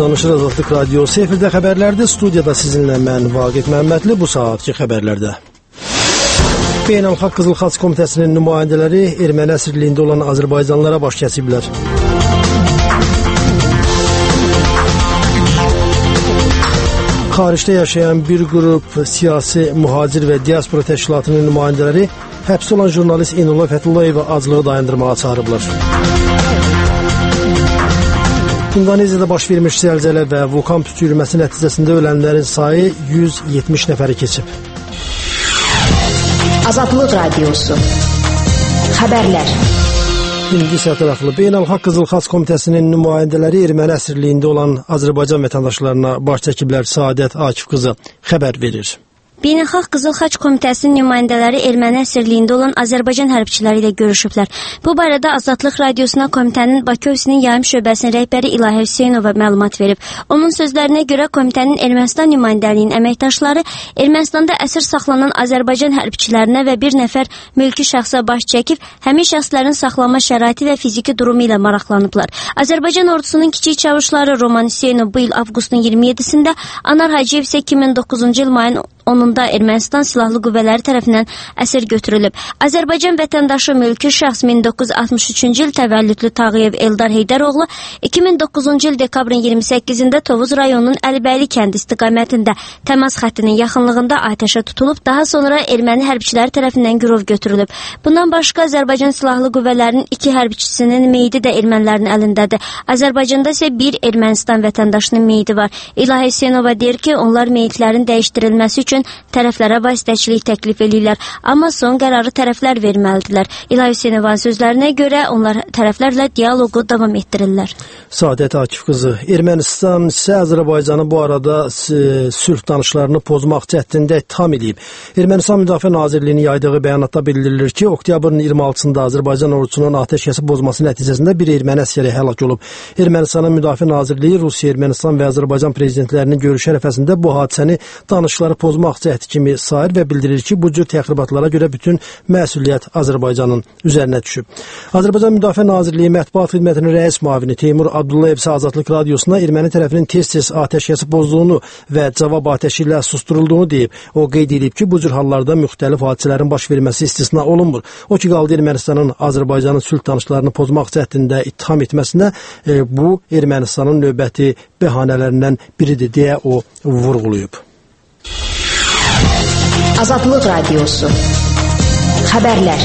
Danışır Azadlıq Radiosu efirdə xəbərlərdə, studiyada sizinlə mən Vaqif Məmmədli. Bu saatki xəbərlərdə Beynəlxalq Qızıl Xaç Komitəsinin nümayəndələri erməni əsirliyində olan Azərbaycanlılara baş kəsiblər. Xaricdə yaşayan bir qrup siyasi, mühacir və diaspora təşkilatının nümayəndələri həbs olan jurnalist İnullah Fəthullayeva aclığı dayandırmağa çağırıblar. İndoneziyada baş vermiş zəlzələ və vulkan püskürməsi nəticəsində ölənlərin sayı 170 nəfəri keçib. Azadlıq Radiosu Xəbərlər. İndi isə tərəfli Beynəlxalq Qızıl Xaç Komitəsinin nümayəndələri erməni əsirliyində olan Azərbaycan vətəndaşlarına baş çəkiblər. Səadət Akif qızı xəbər verir. Beynəlxalq Qızıl Xaç Komitəsinin nümayəndələri erməni əsirliyində olan Azərbaycan hərbçiləri ilə görüşüblər. Bu barədə Azadlıq Radiosuna komitənin Bakı ofisinin yayım şöbəsinin rəhbəri İlahə Hüseynova məlumat verib. Onun sözlərinə görə komitənin Ermənistan nümayəndəliyinin əməkdaşları Ermənistanda əsir saxlanan Azərbaycan hərbçilərinə və bir nəfər mülki şəxsə baş çəkib, həmin şəxslərin saxlanma şəraiti və fiziki durumu ilə maraqlanıblar. Azərbaycan ordusunun kiçik çavuşları Roman Hüseynov bu il avqustun 27-sində, Anar Hacıyev isə 2009-cu il mayın 10-da Ermənistan silahlı qüvvələri tərəfindən əsir götürülüb. Azərbaycan vətəndaşı mülki şəxs 1963-cü il təvəllüdlü Tağıyev Eldar Heydəroğlu 2009-cu il dekabrın 28-də Tovuz rayonunun Əlibəyli kəndi istiqamətində təmas xəttinin yaxınlığında atəşə tutulub, daha sonra erməni hərbçiləri tərəfindən girov götürülüb. Bundan başqa Azərbaycan silahlı qüvvələrinin 2 hərbçisinin meyidi də ermənilərin əlindədir. Azərbaycanda isə bir Ermənistan vətəndaşının meyidi var. İlahə Hüseynova deyir ki, onlar meyitlərin dəyişdirilməsi üçün tərəflərə vasitəçilik təklif edirlər, amma son qərarı tərəflər verməlidirlər. İlahə Hüseynovanın sözlərinə görə onlar tərəflərlə dialoqu davam etdirirlər. Səadət Akif qızı, Ermənistan isə Azərbaycanı bu arada sülh danışıqlarını pozmaq cəhdində ittiham edib. Ermənistan Müdafiə Nazirliyinin yaydığı bəyanatda bildirilir ki, oktyabrın 26-sında Azərbaycan ordusunun atəşkəsi pozması nəticəsində bir erməni əsgəri həlak olub. Ermənistanın Müdafiə Nazirliyi Rusiya, Ermənistan və Azərbaycan prezidentlərinin görüşü ərəfəsində bu hadisəni danışıqları pozmaq cəhdi kimi sayır və bildirir ki, bu cür təxribatlara görə bütün məsuliyyət Azərbaycanın üzərinə düşüb. Azərbaycan Müdafiə Nazirliyi Mətbuat Xidmətinin rəis müavini Teymur Abdullayev isə Azadlıq Radiosuna erməni tərəfinin tez-tez atəşkəsi pozduğunu və cavab atəşi ilə susturulduğunu deyib. O qeyd edib ki, bu cür hallarda müxtəlif hadisələrin baş verməsi istisna olunmur. O ki, qaldı Ermənistanın Azərbaycanın sülh danışıqlarını pozmaq cəhdində ittiham etməsinə, bu Ermənistanın növbəti bəhanələrindən biridir deyə o vurğulayıb. Azadlıq Radiosu Xəbərlər.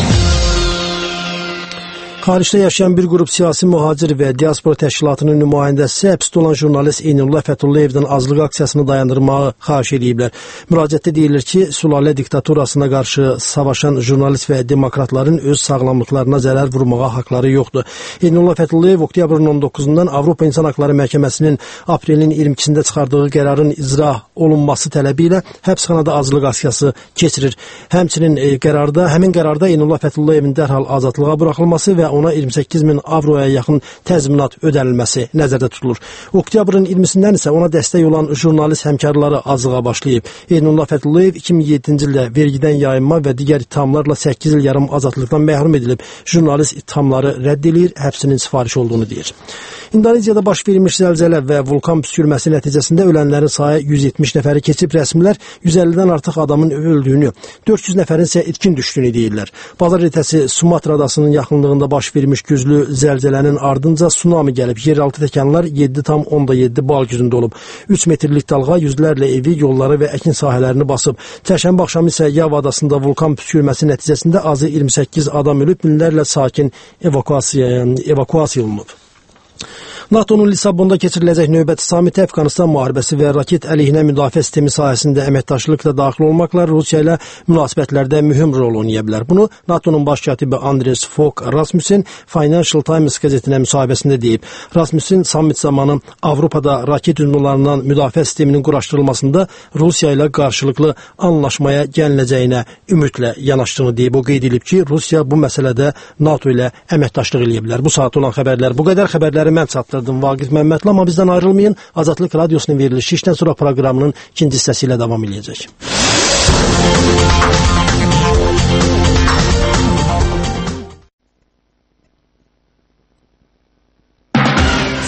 Xaricdə yaşayan bir qrup siyasi, mühacir və diaspora təşkilatının nümayəndəsi həbsdə olan jurnalist İnullah Fətullayevdən azlıq aksiyasını dayandırmağı xahiş ediblər. Müraciətdə deyilir ki, sülalə diktaturasına qarşı savaşan jurnalist və demokratların öz sağlamlıqlarına zərər vurmağa haqları yoxdur. İnullah Fəthullayev oktyabrın 19-dan Avropa İnsan Haqları Məhkəməsinin aprelin 22-sində çıxardığı qərarın icra olunması tələbi ilə həbsxanada azlıq aksiyası keçirir. Həmçinin həmin qərarda İnullah Fətullayevin dərhal azadlığa buraxılması və ona 28.000 avroya yaxın təzminat ödənilməsi nəzərdə tutulur. Oktyabrın 20-sindən isə ona dəstək olan jurnalist həmkarları azlığa başlayıb. İnullah Fəthullayev 2007-ci ildə vergidən yayınma və digər ittihamlarla 8 il yarım azadlıqdan məhrum edilib. Jurnalist ittihamları rədd edir, həbsinin sifariş olduğunu deyir. İndoneziyada baş vermiş zəlzələ və vulkan püskürməsi nəticəsində ölənlərin sayı 170 nəfəri keçib. Rəsmilər 150-dən artıq adamın öldüyünü, 400 nəfərin isə itkin düşdüyünü deyirlər. Bazar ertəsi Sumatra adasının yaxınlığında baş vermiş güclü zəlzələnin ardınca tsunami gəlib. Yeraltı təkanlar 7,7 bal gücündə olub. 3 metrlik dalğa yüzlərlə evi, yolları və əkin sahələrini basıb. Çərşənbə axşamı isə Yava adasında vulkan püskürməsi nəticəsində azı 28 adam ölüb, minlərlə sakin evakuasiya olunub. NATO'nun Lissabonda keçiriləcək növbəti samiti Əfqanistan müharibəsi və raket əleyhinə müdafiə sistemi sahəsində əməkdaşlıqla daxil olmaqla Rusiya ilə münasibətlərdə mühüm rol oynaya bilər. Bunu NATO'nun baş katibi Andres Fogh Rasmussen Financial Times qəzetinə müsahibəsində deyib. Rasmussen samit zamanı Avropada raket hücumlarından müdafiə sisteminin quraşdırılmasında Rusiya ilə qarşılıqlı anlaşmaya gəlinəcəyinə ümidlə yanaşdığını deyib. O qeyd edib ki, Rusiya bu məsələdə NATO ilə əməkdaşlıq edə bilər. Bu saat olan xəbərlər bu qədər. Xəbərləri mən çatdırdım. Vaqif Məmmədli, amma bizdən ayrılmayın. Azadlıq Radiosunun verilişi işdən sonra proqramının ikinci hissəsi ilə davam edəcək.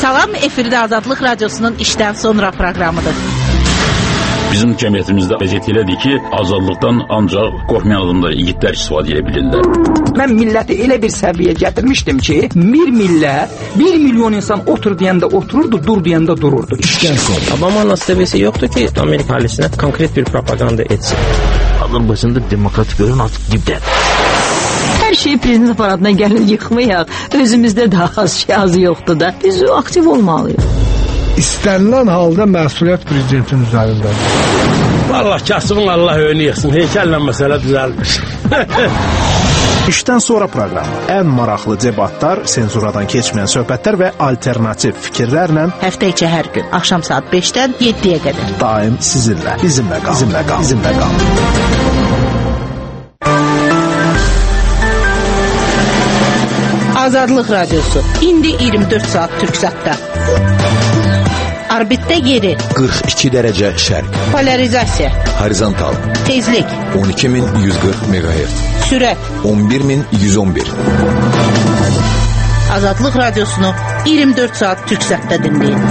Salam, efirdə Azadlıq Radiosunun işdən sonra proqramıdır. Bizim cəmiyyətimizdə vəziyyət elədir ki, azadlıqdan ancaq qorxmayan adamlar, igidlər istifadə edə bilirlər. Mən milləti elə bir səviyyəyə gətirmişdim ki, bir millət, 1 milyon insan otur deyəndə otururdu, dur deyəndə dururdu. İşdən sonra. Obama'nın seviyesi yoktu ki, Amerika ailesine konkret bir propaganda etsin. Azərbaycanda demokratik görün artıq dibdədir. Hər şeyi prezident aparatına gəlin yıxmayaq. Özümüzdə daha az yoxdur da. Biz aktiv olmalıyıq. İstənilən halda məsuliyyət prezidentin üzərindədir. Vallahi kasımın Allah önünü yıxsın. Heykəllə məsələ düzəlmiş. İşdən sonra proqramı. Ən maraqlı debatlar, senzuradan keçməyən söhbətlər və alternativ fikirlərlə həftə içi hər gün axşam saat 5-dən 7-yə qədər. Daim sizinlə. Bizimlə qalın. Azadlıq Radiosu. İndi 24 saat Türksatda. Orbitdə yeri 42 dərəcə şərq. Polarizasiya. Horizontal. Tezlik 12140 MHz. Sürət 11111. Azadlıq Radiosunu 24 saat Türksatda dinləyin.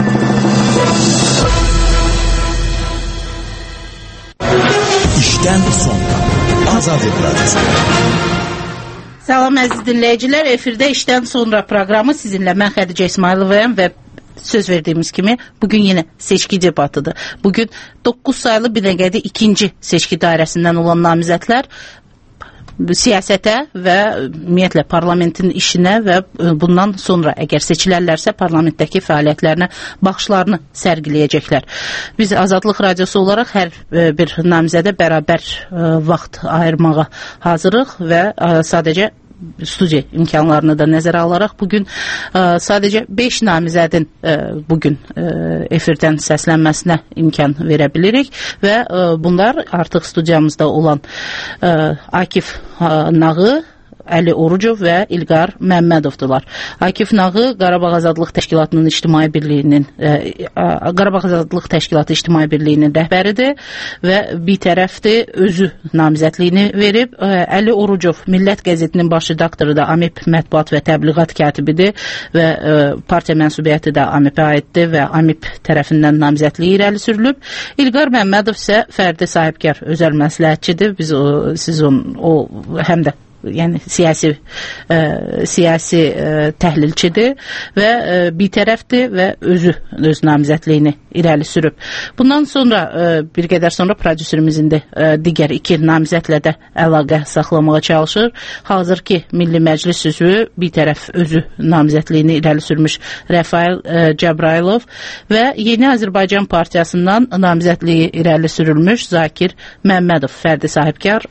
İşdən sonra Azadlıq Radiosu. Salam əziz dinləyicilər, efirdə işdən sonra proqramı sizinlə mən Xədicə İsmayılovayam və söz verdiyimiz kimi bugün yenə seçki debatıdır. Bugün 9 sayılı Binəqədi 2-ci seçki dairəsindən olan namizədlər siyasətə və ümumiyyətlə parlamentin işinə və bundan sonra əgər seçilərlərsə parlamentdəki fəaliyyətlərinə baxışlarını sərgiləyəcəklər. Biz Azadlıq Radiosu olaraq hər bir namizədə bərabər vaxt ayırmağa hazırıq və sadəcə studiya imkanlarını da nəzərə alaraq bugün sadəcə 5 namizədin bugün efirdən səslənməsinə imkan verə bilirik və bunlar artıq studiyamızda olan Akif Nağı, Əli Orucov və İlqar Məmmədovdular. Akif Nağı Qarabağ Azadlıq Təşkilatının Qarabağ Azadlıq Təşkilatı İctimai Birliyinin rəhbəridir və bir tərəfdir özü namizədliyini verib. Əli Orucov Millət qəzetinin baş redaktoru da AMİP mətbuat və təbliğat katibidir və partiya mənsubiyyəti də AMİP-ə aiddir və AMİP tərəfindən namizədliyi irəli sürülüb. İlqar Məmmədov isə fərdi sahibkar özəl məsləhətçidir. Siz o həm də yəni siyasi təhlilçidir və bir tərəfdir və öz namizədliyini irəli sürüb. Bundan sonra bir qədər sonra prodüserimizin də digər 2 namizədlə də əlaqə saxlamağa çalışır. Hazırki Milli Məclis üzvü bir tərəf özü namizədliyini irəli sürmüş Rəfail Cəbrailov və Yeni Azərbaycan Partiyasından namizədliyi irəli sürülmüş Zakir Məmmədov, fərdi sahibkar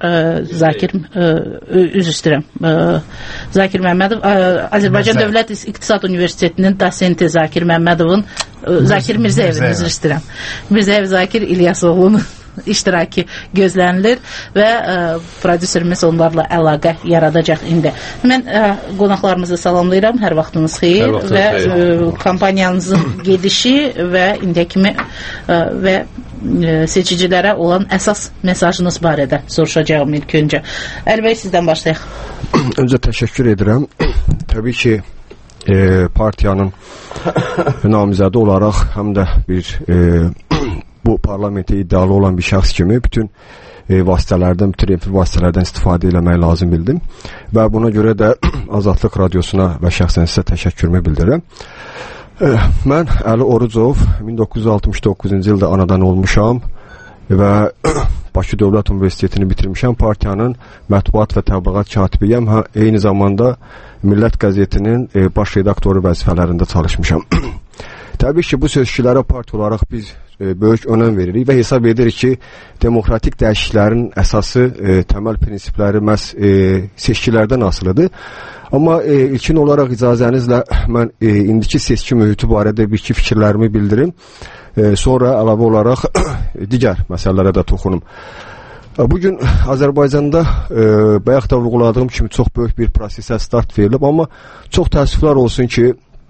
Zakir Məmmədov, Azərbaycan Dövlət İqtisad Universitetinin dosenti Zakir Məmmədovun, Zakir Mirzəyevin, üzr istəyirəm. Mirzəyev Zakir İlyasoğlu'nun iştiraki gözlənilir və prodüserimiz onlarla əlaqə yaradacaq indi. Mən qonaqlarımızı salamlayıram, hər vaxtınız xeyir və kampaniyanızın gedişi və indiyə kimi və seçicilərə olan əsas mesajınız barədə soruşacağım ilk öncə. Əli bəy, sizdən başlayaq. Öncə təşəkkür edirəm. Təbii ki, partiyanın namizədi olaraq həm də bir bu parlamentə iddialı olan bir şəxs kimi bütün vasitələrdən, bütün efir vasitələrdən istifadə eləmək lazım bildim və buna görə də Azadlıq Radiosuna və şəxsən sizə təşəkkürümü bildirirəm. Mən Əli Orucov 1969-cu ildə anadan olmuşam və Bakı Dövlət Universitetini bitirmişəm. Partiyanın mətbuat və təbliğat katibiyəm. Eyni zamanda Millət qəzetinin baş redaktoru vəzifələrində çalışmışam. Təbii ki, bu seçkilərə parti olaraq biz böyük önəm veririk və hesab edirik ki, demokratik dəyişikliklərin əsası, təməl prinsipləri məhz seçkilərdən asılıdır. Amma ilkin olaraq icazənizlə mən indiki seçki mühiti barədə bir-iki fikirlərimi bildirim. Sonra əlavə olaraq digər məsələlərə də toxunum. Bugün Azərbaycanda bayaq da vurğuladığım kimi çox böyük bir prosesə start verilib, amma çox təəssüflər olsun ki,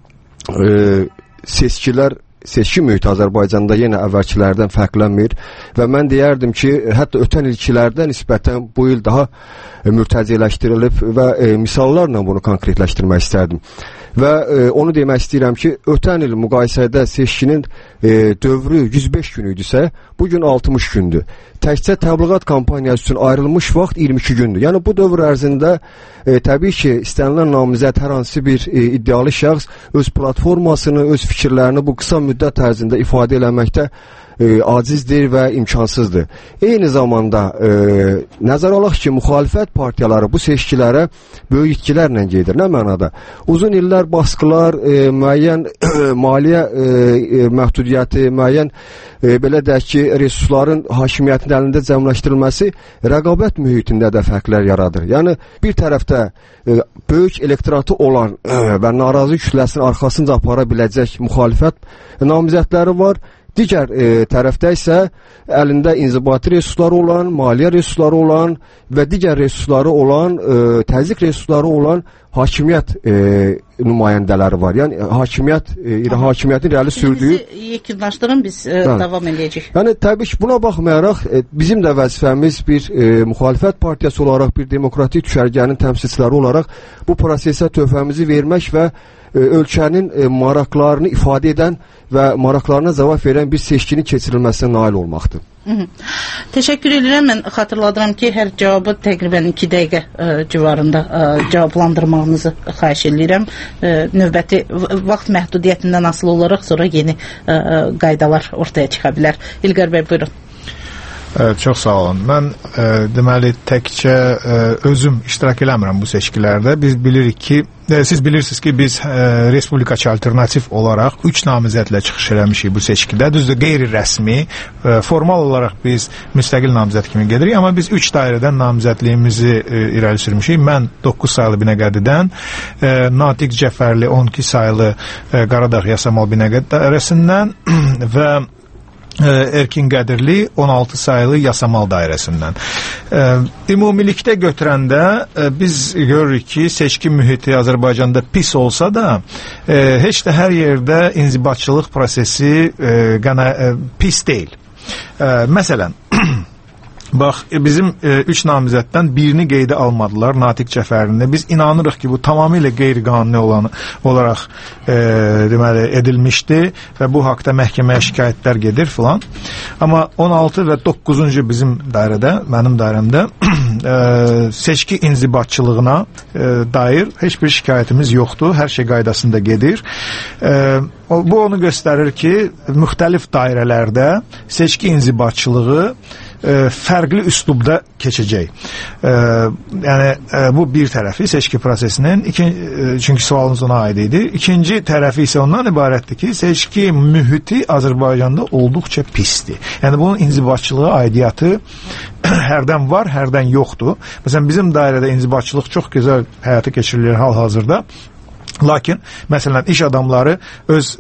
seçki mühiti Azərbaycanda yenə əvvəlkilərdən fərqlənmir və mən deyərdim ki, hətta ötən ilkilərdən nisbətən bu il daha mürtəzələşdirilib və misallarla bunu konkretləşdirmək istərdim. Və onu demək istəyirəm ki, ötən il müqayisədə seçkinin dövrü 105 gün idisə, bugün 60 gündür. Təkcə təbliğat kampaniyası üçün ayrılmış vaxt 22 gündür. Yəni bu dövr ərzində təbii ki, istənilən namizəd hər hansı bir iddialı şəxs öz platformasını, öz fikirlərini bu qısa müddət ərzində ifadə eləməkdə acizdir və imkansızdır. Eyni zamanda nəzərə alaq ki, müxalifət partiyaları bu seçkilərə böyük itkilərlə gedir. Nə mənada? Uzun illər baskılar, müəyyən maliyyə məhdudiyyəti, müəyyən belə deyək ki, resursların hakimiyyətin əlində cəmləşdirilməsi rəqabət mühitində də fərqlər yaradır. Yəni bir tərəfdə böyük elektoratı olan və narazı kütləsinin arxasınca apara biləcək müxalifət namizədləri var. Digər tərəfdə isə əlində inzibati resursları olan, maliyyə resursları olan və digər resursları olan, təzyiq resursları olan hakimiyyət nümayəndələri var. Yəni hakimiyyətin irəli sürdüyü... Bizi yekunlaşdırın, biz davam edəcəyik. Yəni təbii ki, buna baxmayaraq bizim də vəzifəmiz bir müxalifət partiyası olaraq, bir demokratik düşərgənin təmsilçiləri olaraq bu prosesə töhfəmizi vermək və ölkənin maraqlarını ifadə edən və maraqlarına cavab verən bir seçkinin keçirilməsinə nail olmaqdır. Təşəkkür edirəm. Mən xatırladıram ki, hər cavabı təqribən 2 dəqiqə civarında cavablandırmağınızı xahiş edirəm. Növbəti vaxt məhdudiyyətindən asılı olaraq sonra yeni qaydalar ortaya çıxa bilər. İlqar bəy, buyurun. Çox sağ olun. Mən deməli təkcə özüm iştirak eləmirəm bu seçkilərdə. Biz bilirik ki, siz bilirsiniz ki, biz Respublikaçı alternativ olaraq 3 namizədlə çıxış eləmişik bu seçkidə. Düzdür, qeyri-rəsmi, formal olaraq biz müstəqil namizəd kimi gedirik, amma biz 3 dairədən namizədliyimizi irəli sürmüşük. Mən 9 saylı Binəqədidən, Natiq Cəfərli 12 saylı Qaradağ Yasamal Binəqədi dairəsindən və Erkin Qədirli 16 sayılı Yasamal dairəsindən. Ümumilikdə götürəndə biz görürük ki, seçki mühiti Azərbaycanda pis olsa da, heç də hər yerdə inzibatçılıq prosesi pis deyil. Məsələn, bax, bizim 3 namizəddən birini qeydə almadılar, Natiq Cəfərini. Biz inanırıq ki, bu tamamilə qeyri-qanuni olaraq deməli, edilmişdi və bu haqda məhkəməyə şikayətlər gedir filan. Amma 16 və 9-cu bizim dairədə, mənim dairəmdə seçki inzibatçılığına dair heç bir şikayətimiz yoxdur. Hər şey qaydasında gedir. Bu onu göstərir ki, müxtəlif dairələrdə seçki inzibatçılığı fərqli üslubda keçəcək. Yəni, bu bir tərəfi seçki prosesinin, çünki sualınız ona aid idi. İkinci tərəfi isə ondan ibarətdir ki, seçki mühiti Azərbaycanda olduqca pisdir. Yəni, bunun inzibatçılığı aidiyyatı hərdən var, hərdən yoxdur. Məsələn, bizim dairədə inzibatçılıq çox gözəl həyata keçirilir hal-hazırda. Lakin, məsələn, iş adamları öz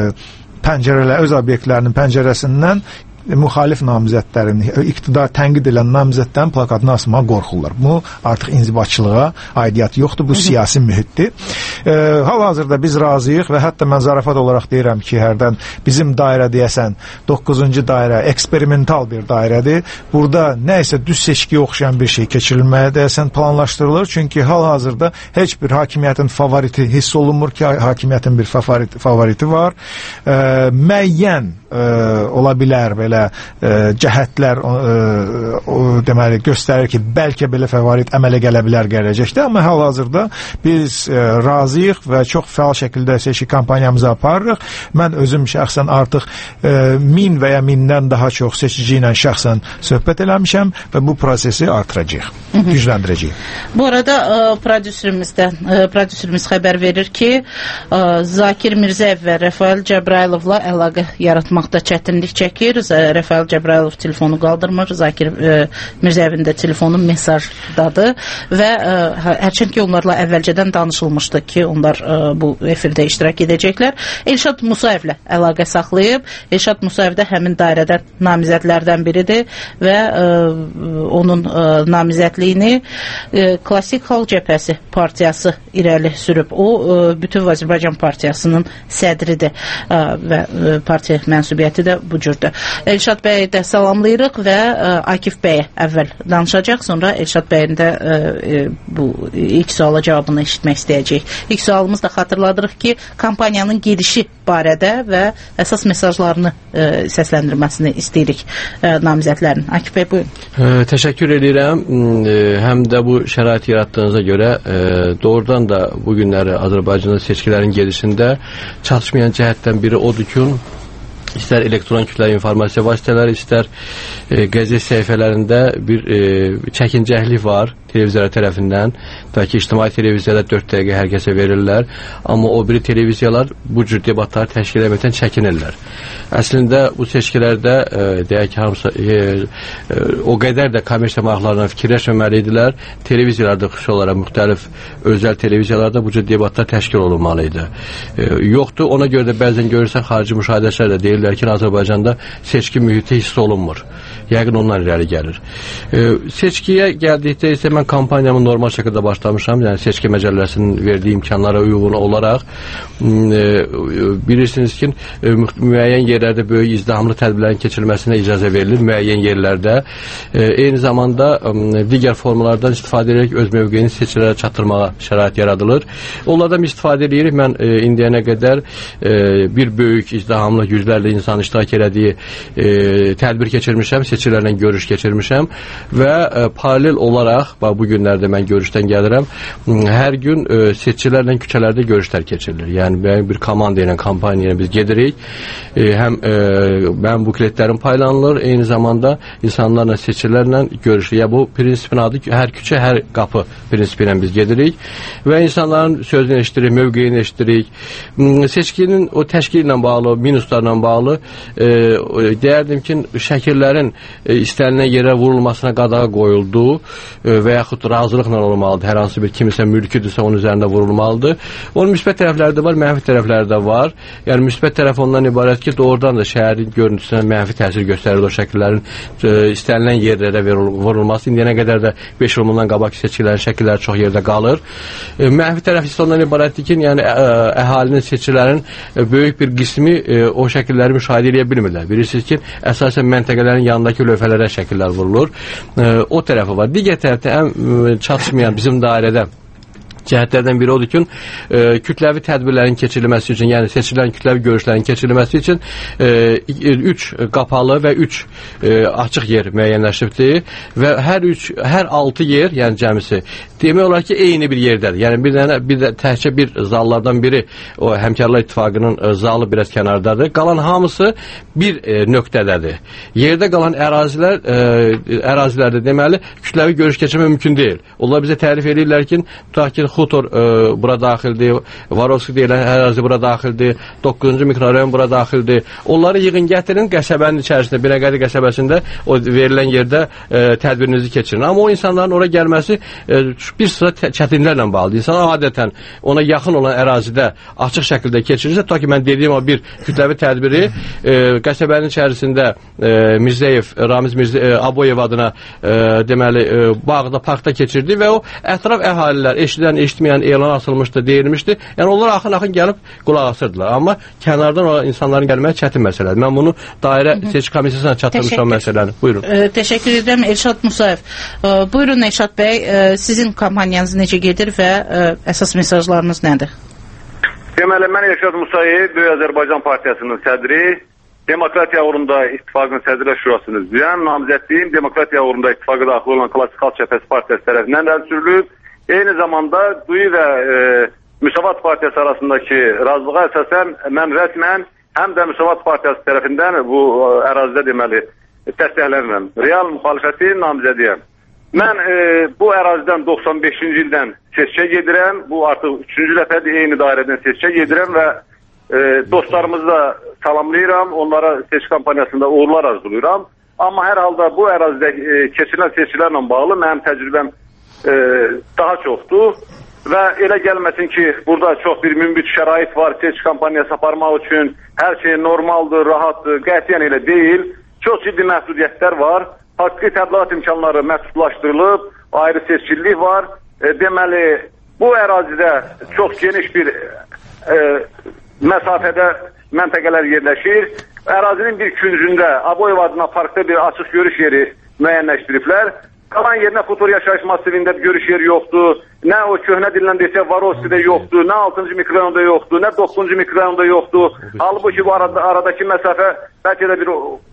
öz obyektlərinin pəncərəsindən müxalif namizədlərin, iqtidar tənqid edən namizədlərin plakatını asmağa qorxurlar. Bu artıq inzibatçılığa aidiyyatı yoxdur, bu siyasi mühitdir. Hal-hazırda biz razıyıq və hətta mən zarafat olaraq deyirəm ki, hərdən bizim dairə deyəsən 9-cu dairə eksperimental bir dairədir. Burada nə isə düz seçkiyə oxşayan bir şey keçirilməyə deyəsən planlaşdırılır. Çünki hal-hazırda heç bir hakimiyyətin favoriti hiss olunmur ki, hakimiyyətin bir favoriti var. Müəyyən ola bilər belə cəhətlər deməli göstərir ki, bəlkə belə favorit əmələ gələ bilər gələcəkdə, amma hal-hazırda biz razıyıq və çox fəal şəkildə seçki kampaniyamızı aparırıq. Mən özüm şəxsən artıq 1000 və ya 1000-dən daha çox seçici ilə şəxsən söhbət eləmişəm və bu prosesi artıracağıq, gücləndirəcəyik. Bu arada prodüserimiz xəbər verir ki, Zakir Mirzəyev və Rəfail Cəbrayılovla əlaqə yaratmaqda çətinlik çəkir. Rəfail Cəbrayılov telefonu qaldırmır, Zakir Mirzəyevin də telefonu mesajdadır və hərçənd ki, onlarla əvvəlcədən danışılmışdı ki, onlar bu efirdə iştirak edəcəklər. Elşad Musayevlə əlaqə saxlayıb. Elşad Musayev də həmin dairədən namizədlərdən biridir və onun namizədliyini Klassik Xalq Cəbhəsi partiyası irəli sürüb. O, Bütün Azərbaycan partiyasının sədridir və partiya mənsub mənsubiyyəti də bu cürdür. Elşad bəyi də salamlayırıq və Akif bəyə əvvəl danışacaq, sonra Elşad bəyin də bu ilk suala cavabını eşitmək istəyəcəyik. İlk sualımız da xatırladırıq ki, kampaniyanın gedişi barədə və əsas mesajlarını səsləndirməsini istəyirik namizədlərin. Akif bəy, buyurun. Təşəkkür edirəm. Həm də bu şərait yaratdığınıza görə doğrudan da bu günləri Azərbaycanda seçkilərin gedişində çatışmayan cəhətdən biri odur ki, İstər elektron kütləvi informasiya vasitələri, istər qəzet səhifələrində bir çəkincəklik var televiziyaya tərəfindən. Bəlkə ictimai televiziyada 4 dəqiqə hər kəsə verirlər, amma o biri televiziyalar bu cür debatları təşkil etməkdən çəkinirlər. Əslində bu seçkilərdə deyək ki, o qədər də kommersiya maraqlarına fikirləşməməliydilər. Televiziyalarda xüsusi olaraq müxtəlif özəl televiziyalarda bu cür debatlar təşkil olunmalıydı. Yoxdur, ona görə də bəzən görürsən xarici müşahidəçilər də deyirlər ki, Azərbaycanda seçki mühiti hiss olunmur. Yəqin ondan irəli gəlir. Seçkiyə gəldikdə isə mən kampanyamı normal şəkildə başlamışam. Yəni seçki məcəlləsinin verdiyi imkanlara uyğun olaraq bilirsiniz ki, müəyyən yerlərdə böyük izdihamlı tədbirlərin keçirilməsinə icazə verilir, müəyyən yerlərdə. Eyni zamanda digər formalardan istifadə edərək öz mövqeyini seçicilərə çatdırmağa şərait yaradılır. Onlardan istifadə edirik. Mən indiyənə qədər bir böyük izdihamlı yüzlərlə insan iştirak elədiyi tədbir keçirmişəm, seçicilərlə görüş keçirmişəm və paralel olaraq, bu günlərdə mən görüşdən gəlirəm, hər gün seçicilərlə küçələrdə görüşlər keçirilir. Yəni bir komanda ilə, kampaniya ilə biz gedirik. Həm mənim bukletlərim paylanılır, eyni zamanda insanlarla, seçicilərlə görüşür. Ya bu prinsipin adı hər küçə, hər qapı prinsipi ilə biz gedirik və insanların sözünü eşitdirik, mövqeyini eşitdirik. Seçkinin o təşkil ilə bağlı, minuslarla bağlı deyərdim ki, şəkillərin istənilən yerə vurulmasına qadağa qoyuldu və yaxud razılıqla olmalıdır. Hər hansı bir kimisə mülküdürsə onun üzərində vurulmalıdır. Onun müsbət tərəfləri də var, mənfi tərəfləri də var. Yəni müsbət tərəf ondan ibarət ki, doğrudan da şəhərin görüntüsünə mənfi təsir göstərir o şəkillərin istənilən yerlərə vurulması. İndiyənə qədər də 5 il bundan qabaq seçkilərin şəkilləri çox yerdə qalır. Mənfi tərəf isə ondan ibarətdir ki, yəni əhalinin, seçicilərin böyük bir qismi o şəkilləri müşahidə edə bilmirlər. Bilirsiniz ki, əsasən məntəqələrin yanındakı lövhələrə şəkillər vurulur. O tərəfi var. Digər tərəfdə ən çatışmayan bizim dairədə cəhətlərdən biri odur ki, kütləvi tədbirlərin keçirilməsi üçün, yəni seçilən kütləvi görüşlərin keçirilməsi üçün 3 qapalı və 3 açıq yer müəyyənləşibdir və hər 6 yer, yəni cəmisi demək olar ki, eyni bir yerdədir. Yəni bir təkcə bir zallardan biri, o Həmkarlar İttifaqının zalı biraz kənardadır. Qalan hamısı bir nöqtədədir. Yerdə qalan ərazilərdə deməli kütləvi görüş keçirmək mümkün deyil. Onlar bizə tərif edirlər ki, tutaq ki, Xutor bura daxildir, Varovski deyilən ərazi bura daxildir, 9-cu mikrorayon bura daxildir. Onları yığın gətirin qəsəbənin içərisində, Binəqədi qəsəbəsində o verilən yerdə tədbirinizi keçirin. Amma o insanların ora gəlməsi bir sıra çətinliklərlə bağlıdır. İnsanlar adətən ona yaxın olan ərazidə açıq şəkildə keçirirsə, ta ki mən dediyim o bir kütləvi tədbiri qəsəbənin içərisində Mirzəyev, Ramiz Aboyev adına deməli bağda, parkda keçirdi və o ətraf əhalilər eşitməyən elan asılmışdı, deyilmişdi. Yəni onlar axın gəlib qulaq asırdılar. Amma kənardan o insanların gəlməyə çətin məsələdir. Mən bunu dairə seçki komissiyasına çatdırmışam məsələni. Buyurun. Təşəkkür edirəm Elşad Musayev. Buyurun Elşad bəy, sizin kampanyanız necə gedir və əsas mesajlarınız nədir? Deməli, mən Elşad Musayev, Böyük Azərbaycan Partiyasının sədri, Demokratiya uğrunda İttifaqın Sədrlər Şurasının üzvüyəm. Namizədliyim Demokratiya uğrunda İttifaqa daxil olan Klassik Xalq Cəbhəsi Partiyası tərəfindən rədd sürülüb. Eyni zamanda DUI və Müsavat Partiyası arasındakı razılığa əsasən mən rəsmən həm də Müsavat Partiyası tərəfindən bu ərazidə deməli təsdiqlənirəm. Real müxalifəti namizədiyəm. Mən bu ərazidən 95-ci ildən seçkiyə gedirəm. Bu artıq 3-cü dəfədir eyni dairədən seçkiyə gedirəm və dostlarımızı da salamlayıram. Onlara seçki kampaniyasında uğurlar arzulayıram. Amma hər halda bu ərazidə keçirilən seçkilərlə bağlı mənim təcrübəm daha çoxdur və elə gəlməsin ki, burada çox bir münbit şərait var seçki kampaniyası aparmaq üçün, hər şey normaldır, rahatdır, qətiyyən elə deyil. Çox ciddi məhdudiyyətlər var, haqqı təbliğat imkanları məhdudlaşdırılıb, ayrı seçkilik var. Deməli, bu ərazidə çox geniş bir məsafədə məntəqələr yerləşir. ərazinin bir küncündə Aboyev adına parkda bir açıq görüş yeri müəyyənləşdiriblər. Qalan yerinə Futur yaşayış masivində bir görüş yeri yoxdur. Nə o köhnə dillə desək Varovskidə yoxdur, nə 6-cı mikrorayonda yoxdur, nə 9-cu mikrorayonda yoxdur. Halbuki bu aradakı məsafə bəlkə də bir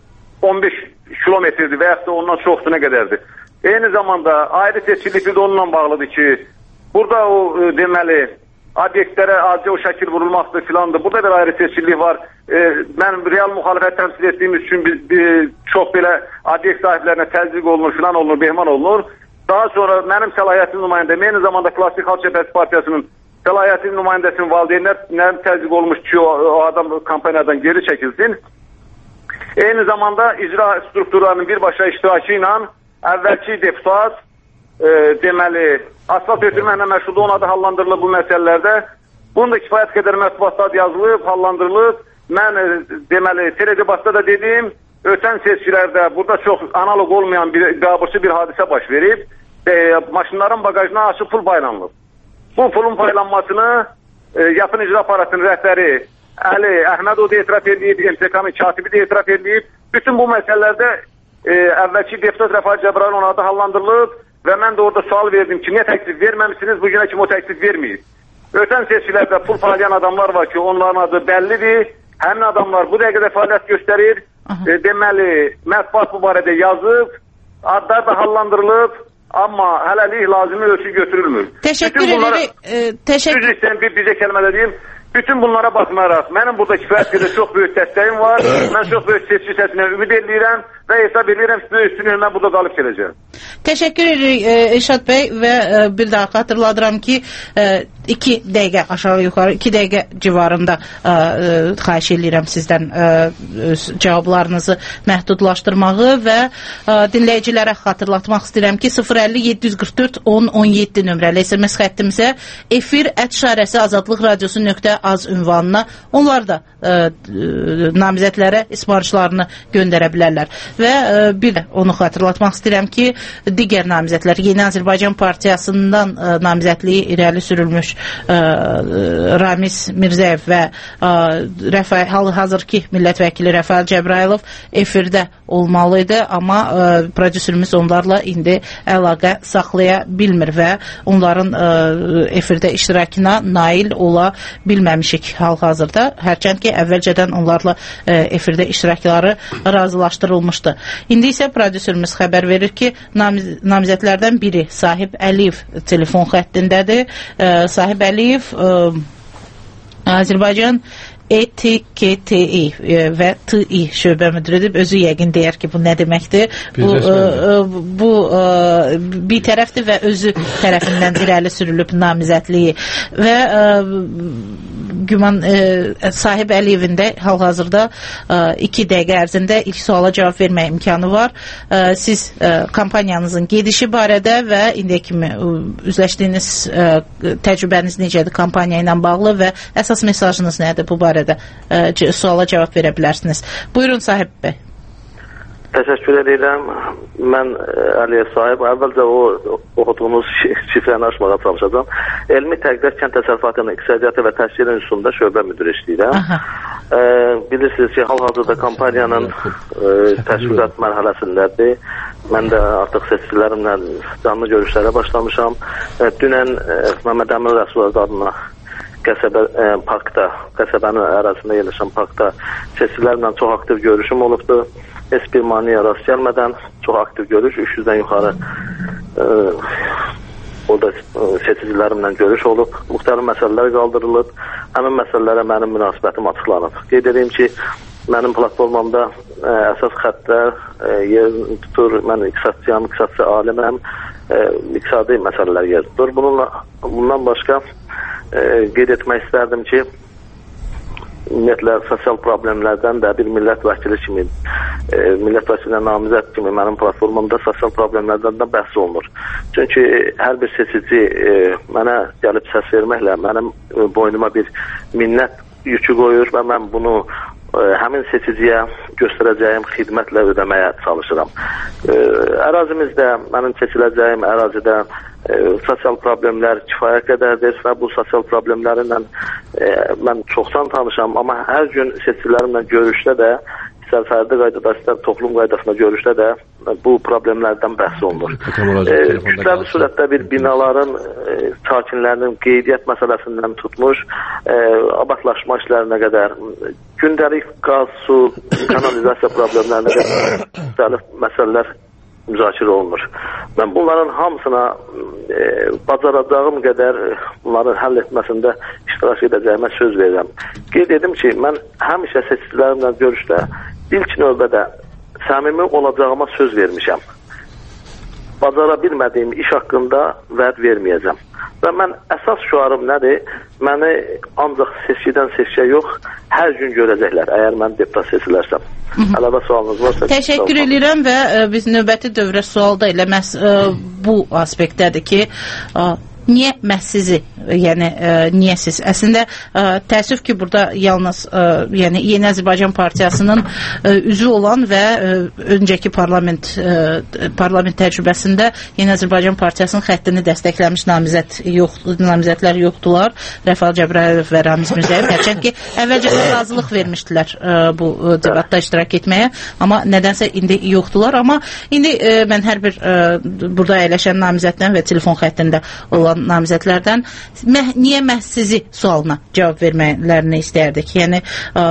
15 kilometrdir və yaxud da ondan çoxdur, nə qədərdir. Eyni zamanda ayrı seçkilik bir də onunla bağlıdır ki, burada o deməli obyektlərə acı o şəkil vurulmaqdır filandır. Burada bir ayrı seçkilik var. Mən real müxalifət təmsil etdiyimiz üçün çox belə obyekt sahiblərinə təzyiq olunur, filan olunur, behman olunur. Daha sonra mənim səlahiyyətim nümayəndəm, eyni zamanda Klassik Xalq Cəbhəsi Partiyasının səlahiyyətin nümayəndəsinin valideynlər təzyiq olmuş ki, o adam kampaniyadan geri çəkilsin. Eyni zamanda icra strukturlarının birbaşa iştirakı ilə əvvəlki deputat deməli asfalt ötürməklə məşğul olan adı hallandırılıb bu məsələlərdə. Bunun da kifayət qədər mətbuatda yazılıb, hallandırılıb. Mən deməli teledebatda da dedim, ötən seçkilərdə burada çox analog olmayan bir qabırçı bir hadisə baş verib. Maşınların bagajına açıq pul paylanılıb. Bu pulun paylanmasını yapın icra aparatının rəhbəri Əli Əhmədov da etiraf edib, MTK-nın katibi də etiraf edib. Bütün bu məsələlərdə əvvəlki deputat Rəfah Cəbrayil ona adı hallandırılıb və mən də orada sual verdim ki, niyə təklif verməmişsiniz, bugünə kimi o təklif verməyib. Ötən seçkilərdə pul paylayan adamlar var ki, onların adı bəllidir. Həmin adamlar bu dəqiqədə fəaliyyət göstərir. Deməli, mətbuat bu barədə yazıb, adlar da hallandırılıb, amma hələlik lazımi ölçü götürülmür. Təşəkkür edirik. Düz istəyən bizə kəlmədə deyim. Bütün bunlara baxmayaraq, mənim burada kifayət qədər çox böyük dəstəyim var. Mən çox böyük seçki səsinə ümid edirəm və hesab edirəm ki, böyük üstünlüyümlə burada qalıb gələcəm. Təşəkkür edirik Elşad bəy və bir daha xatırladıram ki, 2 dəqiqə aşağı yuxarı 2 dəqiqə civarında xahiş edirəm sizdən cavablarınızı məhdudlaşdırmağı və dinləyicilərə xatırlatmaq istəyirəm ki, 050-744-10-17 nömrəli SMS xəttimizə efir@azadlıqradiosu.az ünvanına onlar da namizədlərə ismarışlarını göndərə bilərlər. Və bir də onu xatırlatmaq istəyirəm ki, digər namizədlər Yeni Azərbaycan Partiyasından namizədliyi irəli sürülmüş Ramiz Mirzəyev və hal-hazırki millət vəkili Rəfail Cəbrayilov efirdə olmalıydı, amma prodüserimiz onlarla indi əlaqə saxlaya bilmir və onların efirdə iştirakına nail ola bilməmişik hal-hazırda. Hərçənd ki, əvvəlcədən onlarla efirdə iştirakları razılaşdırılmışdı. İndi isə prodüserimiz xəbər verir ki, namizədlərdən biri Sahib Əliyev telefon xəttindədir. Sahib Əliyev Azərbaycan ETKTİ və Tİ şöbə müdürüdür. Özü yəqin deyər ki, bu nə deməkdir? Bu bir tərəfdir və özü tərəfindən irəli sürülüb namizədliyi və güman Sahib Əliyevin də hal-hazırda 2 dəqiqə ərzində ilk suala cavab vermək imkanı var. Siz kampaniyanızın gedişi barədə və indiyə kimi üzləşdiyiniz təcrübəniz necədir kampaniya ilə bağlı və əsas mesajınız nədir bu barədə? Suala cavab verə bilərsiniz. Buyurun Sahib bəy. Təşəkkür edirəm. Mən Əliyev Sahib. Əvvəlcə oxuduğunuz şifrəni açmağa çalışacağım. Elmi Tədqiqat Kənd Təsərrüfatının İqtisadiyyatı və Təşkil İnstitutunda şöbə müdürü işləyirəm. Bilirsiniz ki, hal-hazırda kampaniyanın təşviqat mərhələsindədir. Mən də artıq seçkilərimlə canlı görüşlərə başlamışam. Dünən Məmməd Əmin Rəsulov adına parkda, qəsəbənin ərazisində yerləşən parkda seçkilərlə çox aktiv görüşüm olubdur. Heç bir maniyə rast gəlmədən çox aktiv görüş, 300-dən yuxarı orada seçicilərimlə görüş olub. Müxtəlif məsələlər qaldırılıb. Həmin məsələlərə mənim münasibətim açıqlanıb. Qeyd edeyim ki, mənim platformamda əsas xəttlər yer tutur. Mən iqtisadçıyam, iqtisadçı aliməm, iqtisadi məsələlər yer tutur. Bundan başqa qeyd etmək istərdim ki, ümumiyyətlə sosial problemlərdən də bir millət vəkili kimi, millət vəkilinə namizəd kimi mənim platformamda sosial problemlərdən də bəhs olunur. Çünki hər bir seçici mənə gəlib səs verməklə mənim boynuma bir minnət yükü qoyur və mən bunu həmin seçiciyə göstərəcəyim xidmətlə ödəməyə çalışıram. Ərazimizdə, mənim seçiləcəyim ərazidə sosial problemlər kifayət qədərdir və bu sosial problemlərlə mən çoxdan tanışam, amma hər gün seçicilərimlə görüşdə də istər fərdi qaydada, istər toplum qaydasında görüşdə də bu problemlərdən bəhs olunur. Kütləvi surətdə bir binaların sakinlərinin qeydiyyat məsələsindən tutmuş, abadlaşma işlərinə qədər, gündəlik qaz, su, kanalizasiya problemlərinə qədər müxtəlif məsələlər müzakirə olunur. Mən bunların hamısına bacaracağım qədər bunların həll etməsində iştirak edəcəyimə söz verirəm. Qeyd edim ki, mən həmişə seçicilərimlə görüşdə ilk növbədə səmimi olacağıma söz vermişəm. Bacara bilmədiyim iş haqqında vəd verməyəcəm. Və mən əsas şüarım nədir? Məni ancaq seçkidən seçkiyə yox, hər gün görəcəklər, əgər mən deputat seçilərsəm. Əlavə sualınız varsa. Təşəkkür edirəm və biz növbəti dövrə sualda elə məhz bu aspektdədir ki, niyə məhz sizi, yəni niyə siz? Əslində təəssüf ki, burada yalnız yəni Yeni Azərbaycan Partiyasının üzvü olan və öncəki parlament təcrübəsində Yeni Azərbaycan Partiyasının xəttini dəstəkləmiş namizədlər yoxdular. Rəfal Cəbrayılov və Ramiz Mirzəyev. Hərçənd ki, əvvəlcə razılıq vermişdilər bu debatda iştirak etməyə, amma nədənsə indi yoxdular. Amma indi mən hər bir burada əyləşən namizəddən və telefon xəttində olan namizədlərdən niyə məhz sizi sualına cavab vermələrini istərdik? Yəni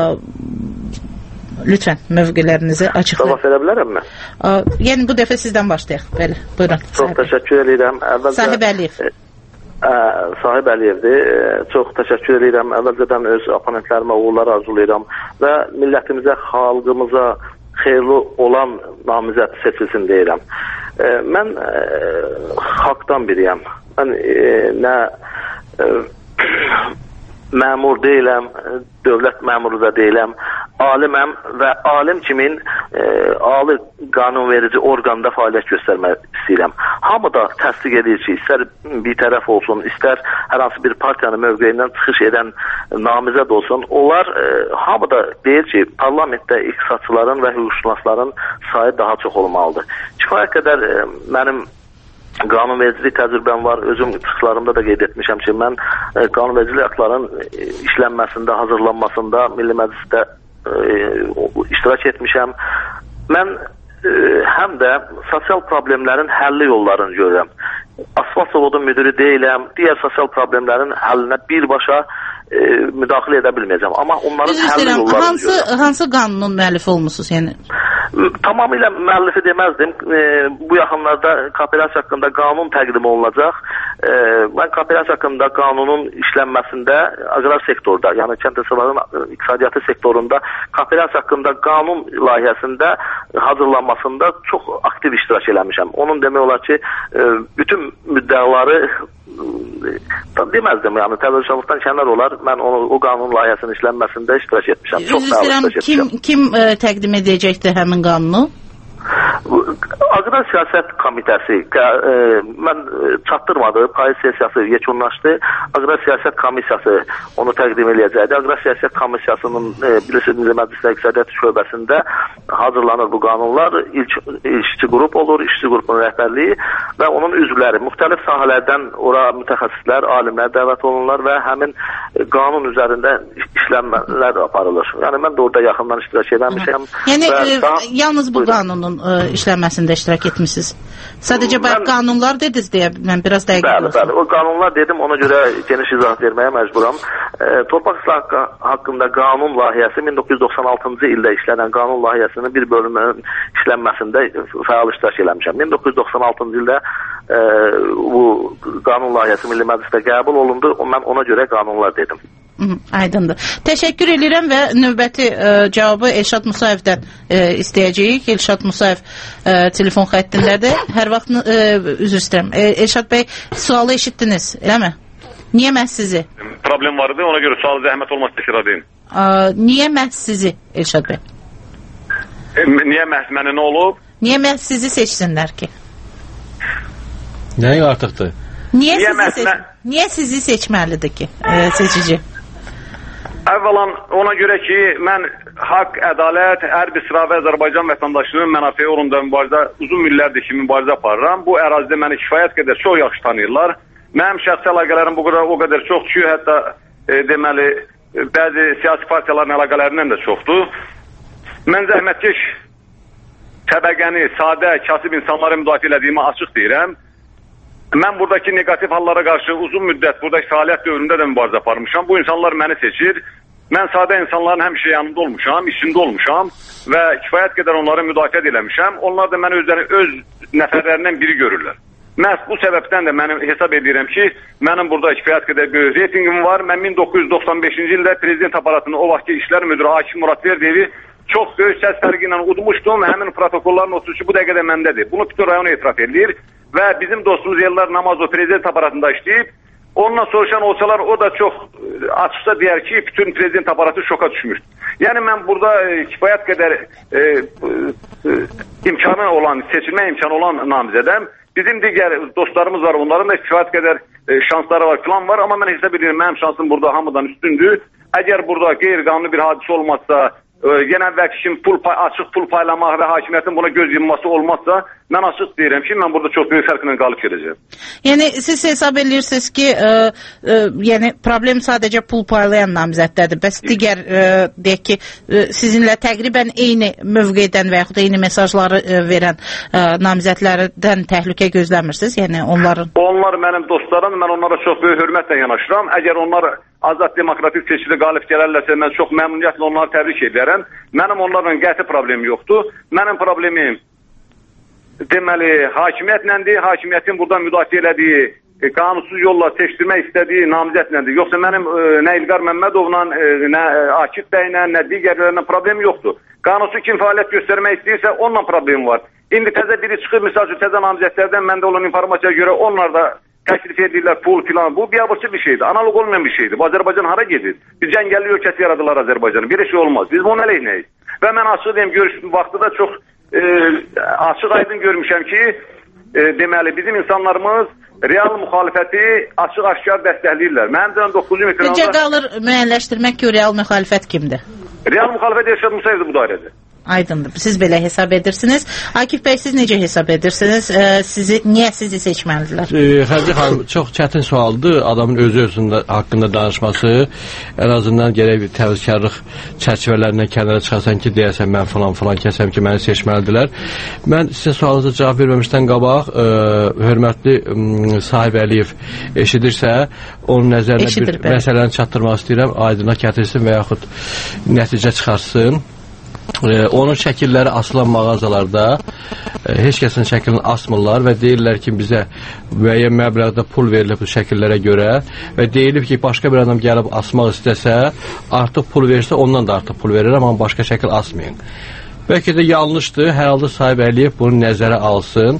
lütfən mövqelərinizi açıqlayın. Cavab verə bilərəm mən? Yəni bu dəfə sizdən başlayaq. Bəli, buyurun. Çox təşəkkür edirəm. Sahib Əliyev. Sahib Əliyevdir. Çox təşəkkür edirəm. Əvvəlcədən öz oponentlərimə uğurlar arzulayıram və millətimizə, xalqımıza xeyirli olan namizəd seçilsin deyirəm. Mən xalqdan biriyəm. Mən nə məmur deyiləm, dövlət məmuru da deyiləm, aliməm və alim kimin ali qanunverici orqanda fəaliyyət göstərmək istəyirəm. Hamı da təsdiq edir ki, istər bir tərəf olsun, istər hər hansı bir partiyanın mövqeyindən çıxış edən namizəd olsun, onlar hamı da deyir ki, parlamentdə iqtisadçıların və hüquqşünasların sayı daha çox olmalıdır. Kifayət qədər mənim qanunvericilik təcrübəm var. Özüm çıxışlarımda da qeyd etmişəm ki, mən qanunvericilik aktların işlənməsində, hazırlanmasında Milli Məclisdə iştirak etmişəm. Mən həm də sosial problemlərin həlli yollarını görürəm. Asfalt zavodun müdürü deyiləm, digər sosial problemlərin həllinə birbaşa müdaxilə edə bilməyəcəm. Amma onların həlli yollarını görürəm. Hansı qanunun müəllifi olmusunuz? Yəni tamamilə müəllifi deməzdim. Bu yaxınlarda kooperasiya haqqında qanun təqdim olunacaq. Mən kooperasiya haqqında qanunun işlənməsində aqrar sektorda, yəni kənd təsərrüfatının iqtisadiyyatı sektorunda kooperasiya haqqında qanun layihəsində hazırlanmasında çox aktiv iştirak eləmişəm. Onun demək olar ki, bütün müddəaları deməzdim, yəni təvəzzühlükdən kənar olar. Mən o qanun layihəsinin işlənməsində iştirak etmişəm. Çox fəal iştirak etmişəm. Kim təqdim edəcəkdir həmin qanunu? Aqrar Siyasət Komitəsi, mən çatdırmadı, payız sessiyası yekunlaşdı. Aqrar Siyasət Komissiyası onu təqdim eləyəcəkdi. Aqrar Siyasət Komissiyasının bilirsiniz, Milli Məclisdə İqtisadiyyat şöbəsində hazırlanır bu qanunlar. İşçi qrup olur, işçi qrupunun rəhbərliyi və onun üzvləri. Müxtəlif sahələrdən ora mütəxəssislər, alimlər dəvət olunurlar və həmin qanun üzərində işlənmələr aparılır. Yəni mən də orada yaxından iştirak etmişəm. Yəni yalnız bu qanunun işlənməsində iştirak etmişsiniz. Sadəcə bayaq qanunlar dediniz deyə mən biraz dəqiq olsun. Bəli, o qanunlar dedim, ona görə geniş izah verməyə məcburam. Torpaq islahı haqqında qanun layihəsi 1996-cı ildə işlənən qanun layihəsinin bir bölümünün işlənməsində fəal iştirak eləmişəm. 1996-cı ildə bu qanun layihəsi Milli Məclisdə qəbul olundu. Mən ona görə qanunlar dedim. Aydındır. Təşəkkür edirəm və növbəti cavabı Elşad Musayevdən istəyəcəyik. Elşad Musayev telefon xəttindədir. Hər vaxt üzr istəyirəm. Elşad bəy, sualı eşitdiniz, eləmi? Niyə məhz sizi? Problem vardı, ona görə sualı zəhmət olmaz təkrar edeyim. Niyə məhz sizi, Elşad bəy? Niyə məhz mənə nə olub? Niyə məhz sizi seçsinlər ki? Nəyə artıqdır? Niyə sizi seçməlidir ki, seçici? Əvvəlan ona görə ki, mən haqq, ədalət, hər bir sıra və Azərbaycan vətəndaşının mənafeyi uğrunda mübarizə, uzun illərdir ki, mübarizə aparıram. Bu ərazidə məni kifayət qədər çox yaxşı tanıyırlar. Mənim şəxsi əlaqələrim o qədər çox ki, hətta deməli, bəzi siyasi partiyaların əlaqələrindən də çoxdur. Mən zəhmətkeş təbəqəni, sadə, kasıb insanları müdafiə elədiyimi açıq deyirəm. Mən buradakı negativ hallara qarşı uzun müddət buradakı fəaliyyət dövründə də mübarizə aparmışam. Bu insanlar məni seçir. Mən sadə insanların həmişə yanında olmuşam, işində olmuşam və kifayət qədər onları müdafiə eləmişəm. Onlar da məni öz nəfərlərindən biri görürlər. Məhz bu səbəbdən də mən hesab edirəm ki, mənim burada kifayət qədər böyük reytingim var. Mən 1995-ci ildə prezident aparatının o vaxtki işlər müdürü Akif Muratverdiyevi çox böyük səs fərqi ilə udmuşdum. Həmin protokolların 33-ü bu dəqiqədə məndədir. Bunu bütün rayon etiraf edir və bizim dostumuz Ellar Namazov prezident aparatında işləyib. Ondan soruşan olsalar o da çox açıqca deyər ki, bütün prezident aparatı şoka düşmüşdür. Yəni mən burada kifayət qədər imkanı olan, seçilmə imkanı olan namizədəm. Bizim digər dostlarımız var, onların da kifayət qədər şansları var, plan var. Amma mən hesab edirəm, mənim şansım burada hamıdan üstündür. Əgər burada qeyri-qanuni bir hadisə olmazsa, yenə əvvəlki kimi açıq pul paylamaq və hakimiyyətin buna göz yumması olmazsa, mən açıq deyirəm ki, mən burada çox böyük fərqlə qalib gedəcəm. Yəni siz hesab edirsiniz ki, yəni problem sadəcə pul paylayan namizədlədir. Bəs digər deyək ki, sizinlə təqribən eyni mövqedən və yaxud eyni mesajları verən namizədlərdən təhlükə gözləmirsiniz? Yəni onlar mənim dostlarım, mən onlara çox böyük hörmətlə yanaşıram. Əgər onlar azad demokratik seçkidə qalib gələrlərsə, mən çox məmnuniyyətlə onları təbrik edərəm. Mənim onlarla qəti problemim yoxdur. Mənim problemim deməli hakimiyyətləndir. Hakimiyyətin buradan müdafiə elədiyi, qanunsuz yolla seçdirmək istədiyi namizədləndir. Yoxsa mənim nə İlqar Məmmədovla, nə Akif bəylə, nə digərlərlə problemim yoxdur. Qanunsuz kim fəaliyyət göstərmək istəyirsə, onunla problemim var. İndi təzə biri çıxıb, misal üçün təzə namizədlərdən məndə olan informasiyaya görə onlar da təklif edirlər pul filan. Bu biabırçı bir şeydir. Analog olmayan bir şeydir. Bu Azərbaycan hara gedir? Biz cəngəlli ölkəsi yaradılar Azərbaycanı. Bir şey olmaz. Biz bunun əleyhinəyik. Və mən açıq deyim, görüş vaxtı da çox açıq aydın görmüşəm ki, deməli bizim insanlarımız real müxalifəti açıq-aşkar dəstəkləyirlər. Mənim də 9 ümid Necə qalır müəyyənləşdirmək ki, real müxalifət kimdir? Real müxalifət Elşad Musayevdir bu dairədə. Aydındır. Siz belə hesab edirsiniz. Akif bəy, siz necə hesab edirsiniz? Niyə sizi seçməlidirlər? Xədicə xanım, çox çətin sualdır. Adamın özü haqqında danışması. Ən azından gərək bir təvəkkürlük çərçivələrindən kənara çıxasan ki, deyəsən mən falan kəsəm ki, məni seçməlidirlər. Mən sizin sualınıza cavab verməmişdən qabaq, hörmətli Sahib Əliyev eşidirsə, onun nəzərinə bir məsələni çatdırmaq istəyirəm, aydınlıq gətirsin və yaxud nəticə çıxarsın. Onun şəkilləri asılan mağazalarda heç kəsin şəklini asmırlar və deyirlər ki, bizə müəyyən məbləğdə pul verilib bu şəkillərə görə və deyilib ki, başqa bir adam gəlib asmaq istəsə, artıq pul verirsə, ondan da artıq pul verir, amma başqa şəkil asmayın. Bəlkə də yanlışdır, hər halda Sahib Əliyev bunu nəzərə alsın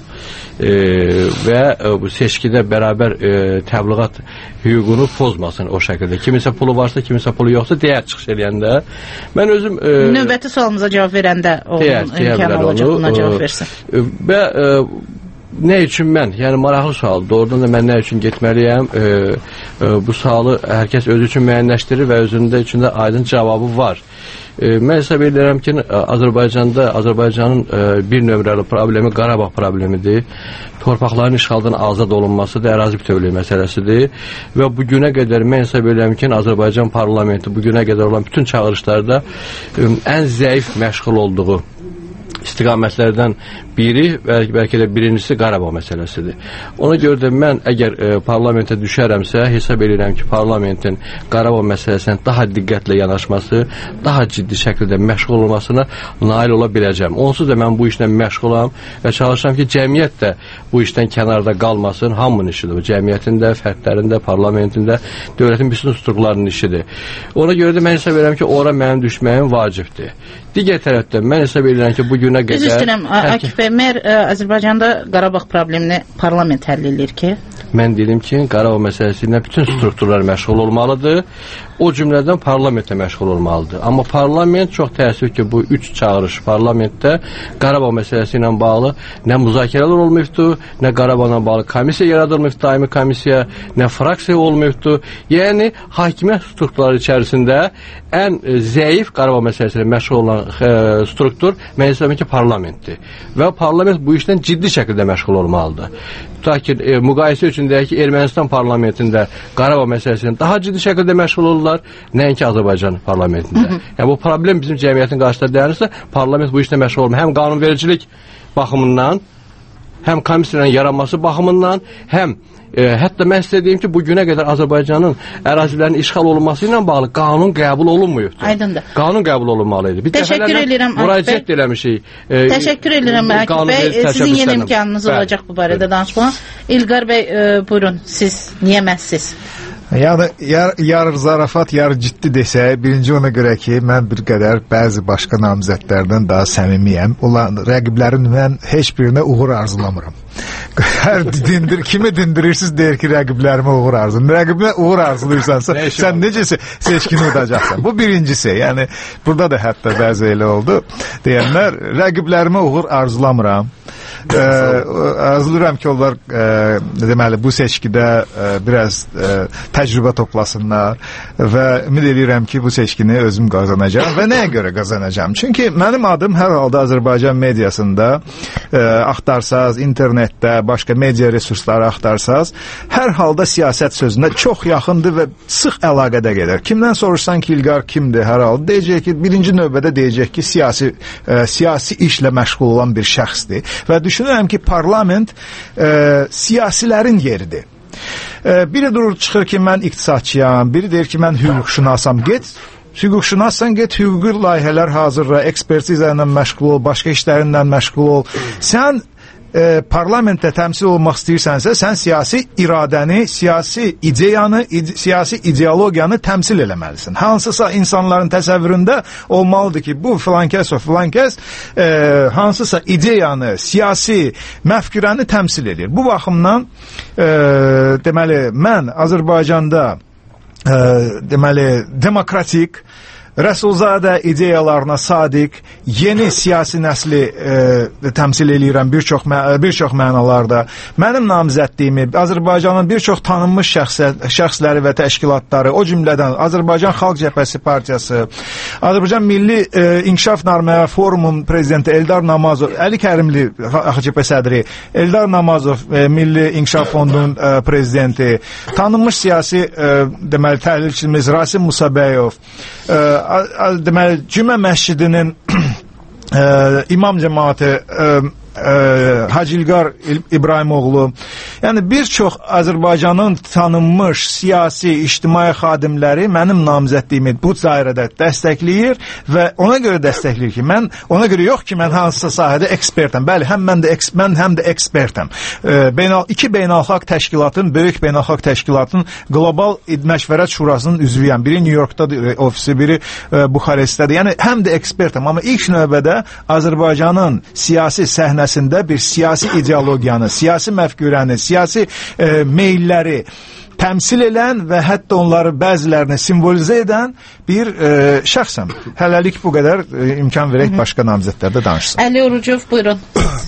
və bu seçkidə bərabər təbliğat hüququnu pozmasın o şəkildə. Kiminsə pulu varsa, kiminsə pulu yoxsa deyər çıxış eləyəndə. Mən özüm... Növbəti sualımıza cavab verəndə imkanı olacaq buna cavab versin. Və nə üçün mən? Yəni maraqlı sual. Doğrudan da mən nə üçün getməliyəm? Bu sualı hər kəs özü üçün müəyyənləşdirir və özündə içində aydın cavabı var. Mən hesab edirəm ki, Azərbaycanın bir nömrəli problemi Qarabağ problemidir. Torpaqların işğaldan azad olunması da ərazi bütövlüyü məsələsidir. Və bugünə qədər mən hesab edirəm ki, Azərbaycan parlamenti bugünə qədər olan bütün çağırışlarda ən zəif məşğul olduğu istiqamətlərdən biri, bəlkə də birincisi Qarabağ məsələsidir. Ona görə də mən əgər parlamentə düşərəmsə, hesab edirəm ki, parlamentin Qarabağ məsələsinə daha diqqətlə yanaşması, daha ciddi şəkildə məşğul olmasına nail ola biləcəm. Onsuz da mən bu işlə məşğulam və çalışıram ki, cəmiyyət də bu işdən kənarda qalmasın, hamının işidir. Cəmiyyətin də, fərdlərin də, parlamentin də, dövlətin bütün strukturlarının işidir. Ona görə də mən hesab edirəm ki, ora mənim düşməyim vacibdir. Digər tərəfdən mən hesab edirəm ki, bugünə qədər... Düz istəyirəm, Akif bəy, Azərbaycanda Qarabağ problemini parlament həll edir ki? Mən dedim ki, Qarabağ məsələsi ilə bütün strukturlar məşğul olmalıdır. O cümlədən parlamentlə məşğul olmalıdır. Amma parlament çox təəssüf ki, bu 3 çağırış parlamentdə Qarabağ məsələsi ilə bağlı nə müzakirələr olmayıbdır, nə Qarabağla bağlı komissiya yaradılmayıbdır, daimi komissiya, nə fraksiya olmayıbdır. Yəni, hakimiyyət strukturları içərisində ən zəif Qarabağ məsələsi ilə məşğul olan struktur mən hesab edirəm ki, parlamentdir. Və parlament bu işdən ciddi şəkildə məşğul olmalıdır. tutaq ki, müqayisə üçün deyək ki, Ermənistan parlamentində Qarabağ məsələsindən daha ciddi şəkildə məşğul olurlar, nəinki Azərbaycan parlamentində. Yəni, bu problem bizim cəmiyyətin qarşısında dayanırsa, parlament bu işlə məşğul olmur. Həm qanunvericilik baxımından, həm komissiyanın yaranması baxımından, həm hətta mən sizə deyim ki, bugünə qədər Azərbaycanın ərazilərinin işğal olunması ilə bağlı qanun qəbul olunmuyubdur. Aydındır. Qanun qəbul olunmalıydı. Bir dəfələrlə müraciət eləmişik. Təşəkkür edirəm Akif bəy. Sizin yenə imkanınız olacaq bu barədə danışmağa. İlqar bəy, buyurun, siz niyə məhsiz? Yəni, yarı zarafat, yarı ciddi desək, birinci ona görə ki, mən bir qədər bəzi başqa namizədlərdən daha səmimiyəm. Rəqiblərin mən heç birinə uğur arzulamıram. Hər kimi dindirirsiniz deyir ki, rəqiblərimə uğur arzulayım. Rəqibinə uğur arzulayırsansa, sən necə seçkini udacaqsan? Bu birincisi. Yəni, burada da hətta bəzi elə oldu. Deyənlər, rəqiblərimə uğur arzulamıram. Arzulayıram ki, onlar deməli, bu seçkidə biraz təcrübə toplasınlar və ümid edirəm ki, bu seçkini özüm qazanacağım və nəyə görə qazanacağım? Çünki mənim adım hər halda Azərbaycan mediasında axtarsaz, internetdə, başqa media resursları axtarsaz, hər halda siyasət sözündə çox yaxındır və sıx əlaqədə gedir. Kimdən soruşsan ki, İlqar kimdir hər halda? Deyəcək ki, birinci növbədə deyəcək ki, siyasi işlə məşğul olan bir şəxsdir və düşünürəm ki, parlament siyasilərin yeridir. Biri durur çıxır ki, mən iqtisadçıyam, biri deyir ki, mən hüquqşünasam. Get, hüquqşünassan, get hüquqi layihələr hazırla, ekspertiza ilə məşğul ol, başqa işlərindən məşğul ol. Sən parlamentdə təmsil olmaq istəyirsənsə, sən siyasi iradəni, siyasi ideyanı, siyasi ideologiyanı təmsil eləməlisin. Hansısa insanların təsəvvüründə olmalıdır ki, bu filankəs o filankəs hansısa ideyanı, siyasi məfkürəni təmsil edir. Bu baxımdan deməli, mən Azərbaycanda deməli, demokratik, Rəsulzadə ideyalarına sadiq, yeni siyasi nəsli təmsil eləyirəm bir çox mənalarda. Mənim namizədliyimi Azərbaycanın bir çox tanınmış şəxsləri və təşkilatları, o cümlədən Azərbaycan Xalq Cəbhəsi Partiyası, Azərbaycan Milli İnkişaf Narməyə Forumun prezidenti Eldar Namazov, Əli Kərimli AXCP sədri, Eldar Namazov Milli İnkişaf Fondunun prezidenti, tanınmış siyasi deməli təhlilçimiz Rasim Musabəyov, deməli, Cümə məscidinin imam cəmaatı Hacı İlqar İbrahimoğlu, yəni bir çox Azərbaycanın tanınmış siyasi, ictimai xadimləri mənim namizədliyimi bu dairədə dəstəkləyir və ona görə dəstəkləyir ki, mən ona görə yox ki, mən hansısa sahədə ekspertəm. Bəli, mən həm də ekspertəm. İki beynəlxalq təşkilatın, böyük beynəlxalq təşkilatın Qlobal Məşvərət Şurasının üzvüyəm. Biri New York'dadır ofisi, biri Buxarestdədir. Yəni həm də ekspertəm, amma ilk növbədə Azərbaycanın siyasi səhnəsində bir siyasi ideologiyanı, siyasi məfkürəni, siyasi meylləri təmsil edən və hətta onları bəzilərini simvolizə edən bir şəxsəm. Hələlik bu qədər, imkan verək başqa namizədlərdə danışsın. Əli Orucov, buyurun.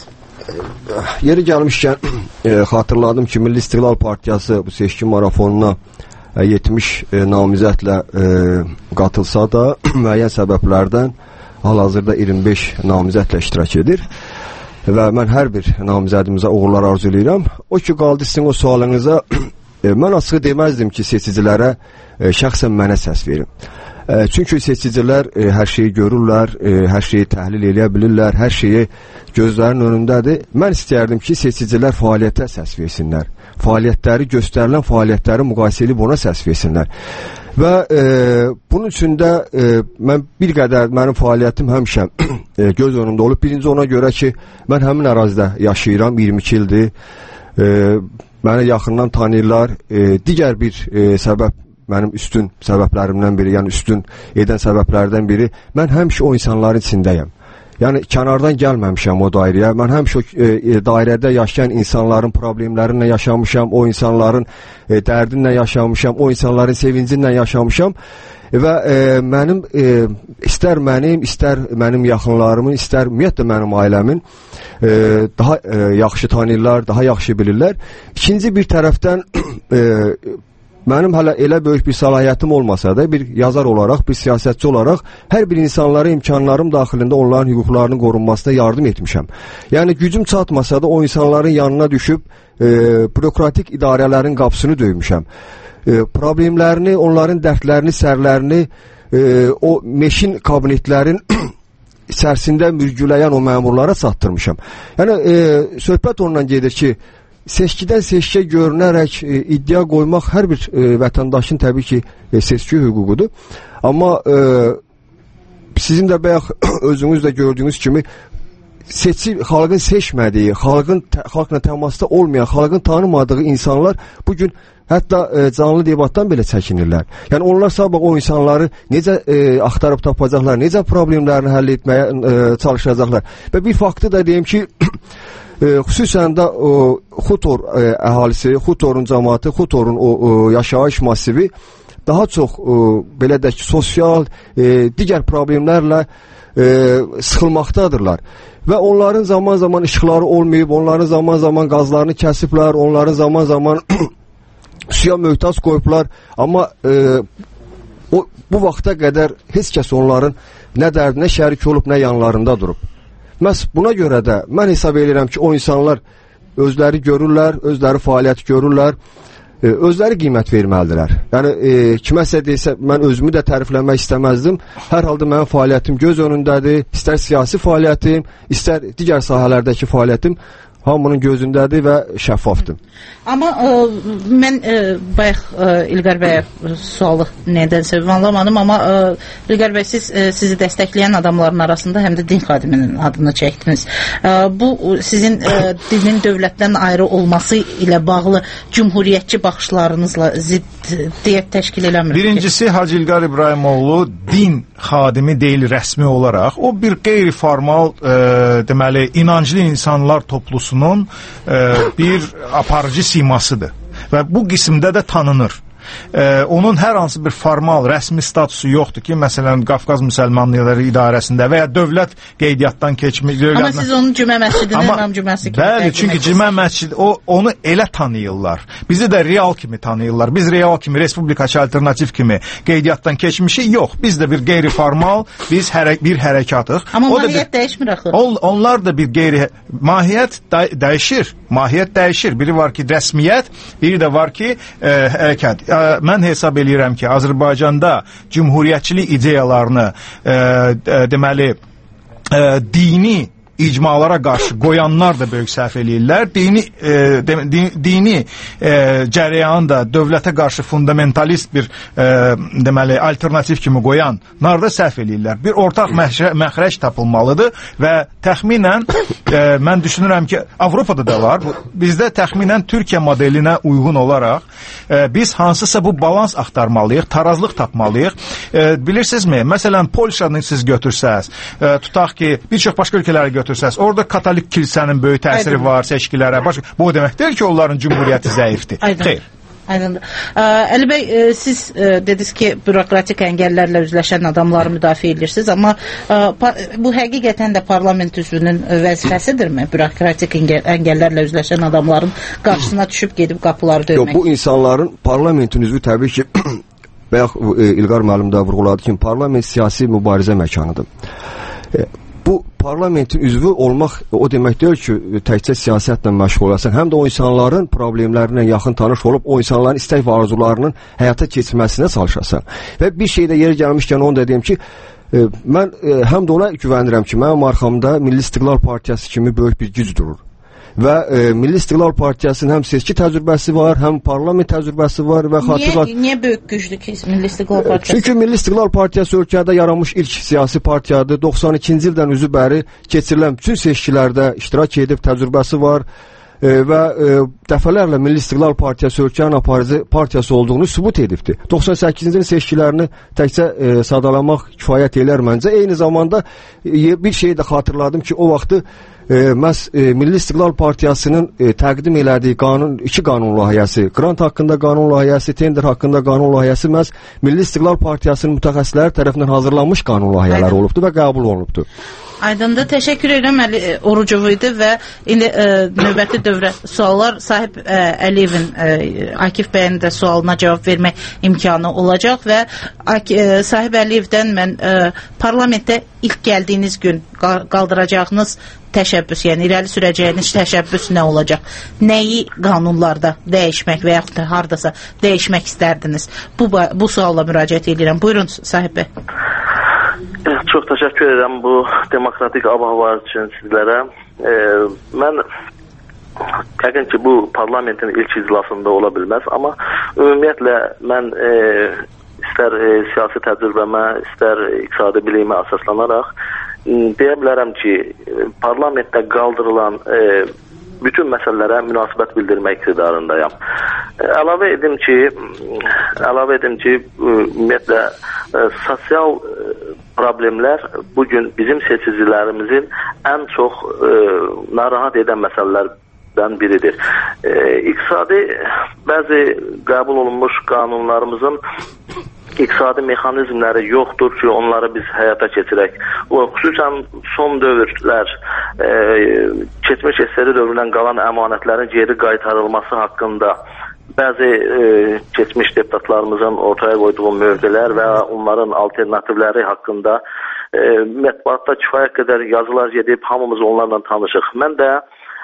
Yeri gəlmişkən xatırladım ki, Milli İstiqlal Partiyası bu seçki marafonuna 70 namizədlə qatılsa da müəyyən səbəblərdən hal-hazırda 25 namizədlə iştirak edir. Və mən hər bir namizədimizə uğurlar arzulayıram. O ki, qaldı sizin o sualınıza, mən açığı deməzdim ki, seçicilərə şəxsən mənə səs verin. Çünki seçicilər hər şeyi görürlər, hər şeyi təhlil eləyə bilirlər, hər şeyi gözlərinin önündədir. Mən istəyərdim ki, seçicilər fəaliyyətə səs versinlər. Fəaliyyətləri, göstərilən fəaliyyətləri müqayisə edib ona səs versinlər. Və bunun üçün də mən bir qədər, mənim fəaliyyətim həmişə göz önündə olub. Birinci ona görə ki, mən həmin ərazidə yaşayıram, 22 ildir. Məni yaxından tanıyırlar. Digər bir səbəb, mənim üstün səbəblərimdən biri, yəni üstün edən səbəblərdən biri, mən həmişə o insanların içindəyəm. Yəni, kənardan gəlməmişəm o dairəyə. Mən həmişə o dairədə yaşayan insanların problemlərinlə yaşamışam, o insanların dərdinlə yaşamışam, o insanların sevincinlə yaşamışam. Və mənim, istər mənim yaxınlarımın, istər ümumiyyətlə mənim ailəmin daha yaxşı tanıyırlar, daha yaxşı bilirlər. İkinci bir tərəfdən mənim hələ elə böyük bir səlahiyyətim olmasa da, bir yazar olaraq, bir siyasətçi olaraq hər bir insanlara imkanlarım daxilində onların hüquqlarının qorunmasına yardım etmişəm. Yəni gücüm çatmasa da o insanların yanına düşüb bürokratik idarələrin qapısını döymüşəm. Problemlərini, onların dərdlərini, sərlərini o meşin kabinetlərin içərisində mürgüləyən o məmurlara çatdırmışam. Yəni söhbət ondan gedir ki, seçkidən seçkiyə görünərək iddia qoymaq hər bir vətəndaşın təbii ki seçki hüququdur. Amma sizin də bayaq özünüz də gördüyünüz kimi xalqın seçmədiyi, xalqla təmasda olmayan, xalqın tanımadığı insanlar bugün hətta canlı debatdan belə çəkinirlər. Yəni onlar sabah o insanları necə axtarıb tapacaqlar, necə problemlərini həll etməyə çalışacaqlar. Və bir faktı da deyim ki, xüsusən də Xutor əhalisi, Xutorun cəmaatı, Xutorun o yaşayış masivi daha çox belə də ki, sosial, digər problemlərlə sıxılmaqdadırlar. Və onların zaman-zaman işıqları olmayıb, onların zaman-zaman qazlarını kəsiblər, onların zaman-zaman suya möhtac qoyublar. Amma bu vaxta qədər heç kəs onların nə dərdinə şərik olub, nə yanlarında durub. Məhz buna görə də mən hesab edirəm ki, o insanlar özləri görürlər, özləri fəaliyyət görürlər, özləri qiymət verməlidirlər. Yəni kiməsə desə, mən özümü də tərifləmək istəməzdim. Hər halda mənim fəaliyyətim göz önündədir. İstər siyasi fəaliyyətim, istər digər sahələrdəki fəaliyyətim hamının gözündədir və şəffafdır. Amma mən bayaq İlqar bəyə sualı nədənsə anlamadım, amma İlqar bəy, sizi dəstəkləyən adamların arasında həm də din xadiminin adını çəkdiniz. Bu sizin dinin dövlətdən ayrı olması ilə bağlı cümhuriyyətçi baxışlarınızla ziddiyyət təşkil eləmir. Birincisi, Hacı İlqar İbrahimoğlu din xadimi deyil rəsmi olaraq. O bir qeyri-formal deməli, inanclı insanlar toplusu bir aparıcı simasıdır və bu qismdə də tanınır. Onun hər hansı bir formal, rəsmi statusu yoxdur ki, məsələn, Qafqaz Müsəlmanları İdarəsində və ya dövlət qeydiyyatdan keçmiş... Amma siz onun cümə məscidini İmam cüməsi kimi... Bəli, çünki cümə məscidi, onu elə tanıyırlar. Bizi də real kimi tanıyırlar. Biz real kimi, respublikaçı alternativ kimi qeydiyyatdan keçmişik, yox. Biz də bir qeyri-formal, biz bir hərəkatıq. Amma mahiyyət dəyişmir axı. Onlar da bir mahiyyət dəyişir. Mahiyyət dəyişir. Biri var ki, rəsmiyyət, biri də var ki, hərəkat. Mən hesab eləyirəm ki, Azərbaycanda cümhuriyyətçilik ideyalarını deməli dini icmalara qarşı qoyanlar da böyük səhv eləyirlər. Dini cərəyanı da dövlətə qarşı fundamentalist bir deməli alternativ kimi qoyanlar da səhv eləyirlər. Bir ortaq məxrəc tapılmalıdır və təxminən mən düşünürəm ki, Avropada da var. Bizdə təxminən Türkiyə modelinə uyğun olaraq biz hansısa bu balans axtarmalıyıq, tarazlıq tapmalıyıq. Bilirsinizmi? Məsələn, Polşanı siz götürsəz, tutaq ki, bir çox başqa ölkələri götürsəz, orada Katolik kilsənin böyük təsiri var seçkilərə. Bu o demək deyil ki, onların cümhuriyyəti zəifdir. Xeyr. Aydındır. Əli bəy, siz dediniz ki, bürokratik əngəllərlə üzləşən adamları müdafiə edirsiniz, amma bu həqiqətən də parlament üzvünün vəzifəsidirmi? Bürokratik əngəllərlə üzləşən adamların qarşısına düşüb gedib qapıları döymək? Yox, bu insanların parlamentin üzvü təbii ki, bayaq İlqar müəllim də vurğuladı ki, parlament siyasi mübarizə məkanıdır. Bu parlamentin üzvü olmaq o demək deyil ki, təkcə siyasətlə məşğul olasan, həm də o insanların problemlərinə yaxın tanış olub, o insanların istək və arzularının həyata keçirməsinə çalışasan. Və bir şey də yeri gəlmişkən onu da deyim ki, mən həm də ona güvənirəm ki, mənim arxamda Milli İstiqlal Partiyası kimi böyük bir güc durur. Və Milli İstiqlal Partiyasının həm seçki təcrübəsi var, həm parlament təcrübəsi var və Niyə böyük güclü ki Milli İstiqlal Partiyası? Çünki Milli İstiqlal Partiyası ölkədə yaranmış ilk siyasi partiyadır. 92-ci ildən üzü bəri keçirilən bütün seçkilərdə iştirak edib təcrübəsi var və dəfələrlə Milli İstiqlal Partiyası ölkənin aparıcı partiyası olduğunu sübut edibdir. 98-ci ilin seçkilərini təkcə sadalamaq kifayət elər məncə. Eyni zamanda bir şeyi də xatırladım ki, o vaxtı məhz Milli İstiqlal Partiyasının təqdim elədiyi iki qanun layihəsi, qrant haqqında qanun layihəsi, tender haqqında qanun layihəsi məhz Milli İstiqlal Partiyasının mütəxəssisləri tərəfindən hazırlanmış qanun layihələri olubdu və qəbul olunubdu. Aydındır. Təşəkkür edirəm. Əli Orucov idi və indi növbəti dövrə suallar Sahib Əliyevin, Akif bəyin də sualına cavab vermək imkanı olacaq və Sahib Əliyevdən mən parlamentdə ilk gəldiyiniz gün qaldıracağınız təşəbbüs, yəni irəli sürəcəyiniz təşəbbüs nə olacaq? Nəyi qanunlarda dəyişmək və yaxud da hardasa dəyişmək istərdiniz? Bu sualla müraciət edirəm. Buyurun Sahib bəy. Çox təşəkkür edirəm bu demokratik ab-hava üçün sizlərə. Mən yəqin ki, bu parlamentin ilk iclasında ola bilməz, amma ümumiyyətlə mən istər siyasi təcrübəmə, istər iqtisadi biliyimə əsaslanaraq deyə bilərəm ki, parlamentdə qaldırılan bütün məsələlərə münasibət bildirmək iqtidarındayam. Əlavə edim ki, ümumiyyətlə sosial problemlər bugün bizim seçicilərimizin ən çox narahat edən məsələlərdən biridir. İqtisadi bəzi qəbul olunmuş qanunlarımızın iqtisadi mexanizmləri yoxdur ki, onları biz həyata keçirək. Xüsusən son dövrlər, keçmiş SSR dövründən qalan əmanətlərin geri qaytarılması haqqında bəzi keçmiş deputatlarımızın ortaya qoyduğu mövqelər və onların alternativləri haqqında mətbuatda kifayət qədər yazılar gedib, hamımız onlarla tanışıq. Mən də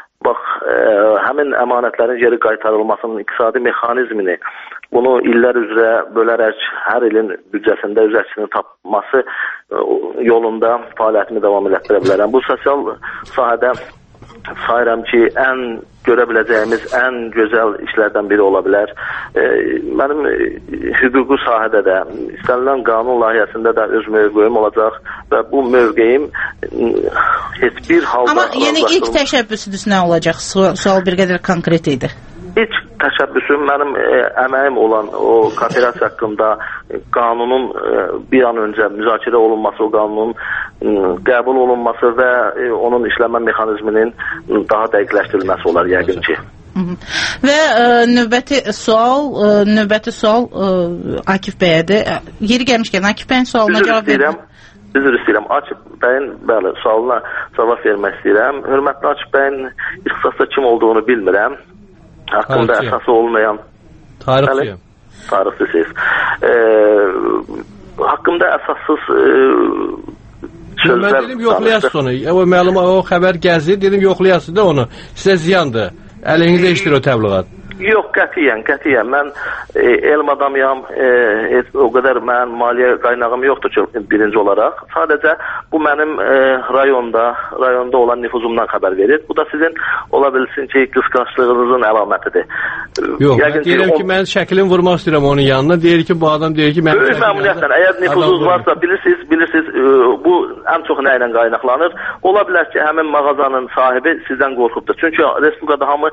həmin əmanətlərin geri qaytarılmasının iqtisadi mexanizmini, bunu illər üzrə bölərək hər ilin büdcəsində öz əksini tapması yolunda fəaliyyətimi davam elətdirə bilərəm. Bu sosial sahədə sayıram ki, ən görə biləcəyimiz ən gözəl işlərdən biri ola bilər. Mənim hüquqi sahədə də, istənilən qanun layihəsində də öz mövqeyim olacaq və bu mövqeyim heç bir halda... Amma yəni ilk təşəbbüsünüz nə olacaq? Sual bir qədər konkret idi. İlk təşəbbüsüm mənim əməyim olan o kooperasiya haqqında qanunun bir an öncə müzakirə olunması, o qanunun qəbul olunması və onun işləmə mexanizminin daha dəqiqləşdirilməsi olar yəqin ki. Və növbəti sual Akif bəyədir. Yeri gəlmişkən Akif bəyin sualına cavab verin. Üzr istəyirəm. Akif bəyin sualına cavab vermək istəyirəm. Hörmətli Akif bəyin ixtisasda kim olduğunu bilmirəm. Haqqında əsası olmayan tarixçiyəm. Tarixçisiz. Haqqında əsassız sözlər... Mən dedim, yoxlayasınız onu. O məlum, o xəbər gəzir, dedim, yoxlayasınız da onu. Sizə ziyandır. Əleyhinizə işdir o təbliğat. Yox, qətiyyən. Mən elm adamıyam, o qədər mənim maliyyə qaynağım yoxdur ki, birinci olaraq. Sadəcə bu mənim rayonda olan nüfuzumdan xəbər verir. Bu da sizin ola bilsin ki, qısqanclığınızın əlamətidir. Yox, mən deyirəm ki, mən şəklini vurmaq istəyirəm onun yanına. Deyir ki, bu adam deyir ki, mən... Böyük məmnuniyyətlə, əgər nüfuzunuz varsa, bilirsiniz, bu ən çox nə ilə qaynaqlanır. Ola bilər ki, həmin mağazanın sahibi sizdən qorxubdur. Çünki Respublikada hamı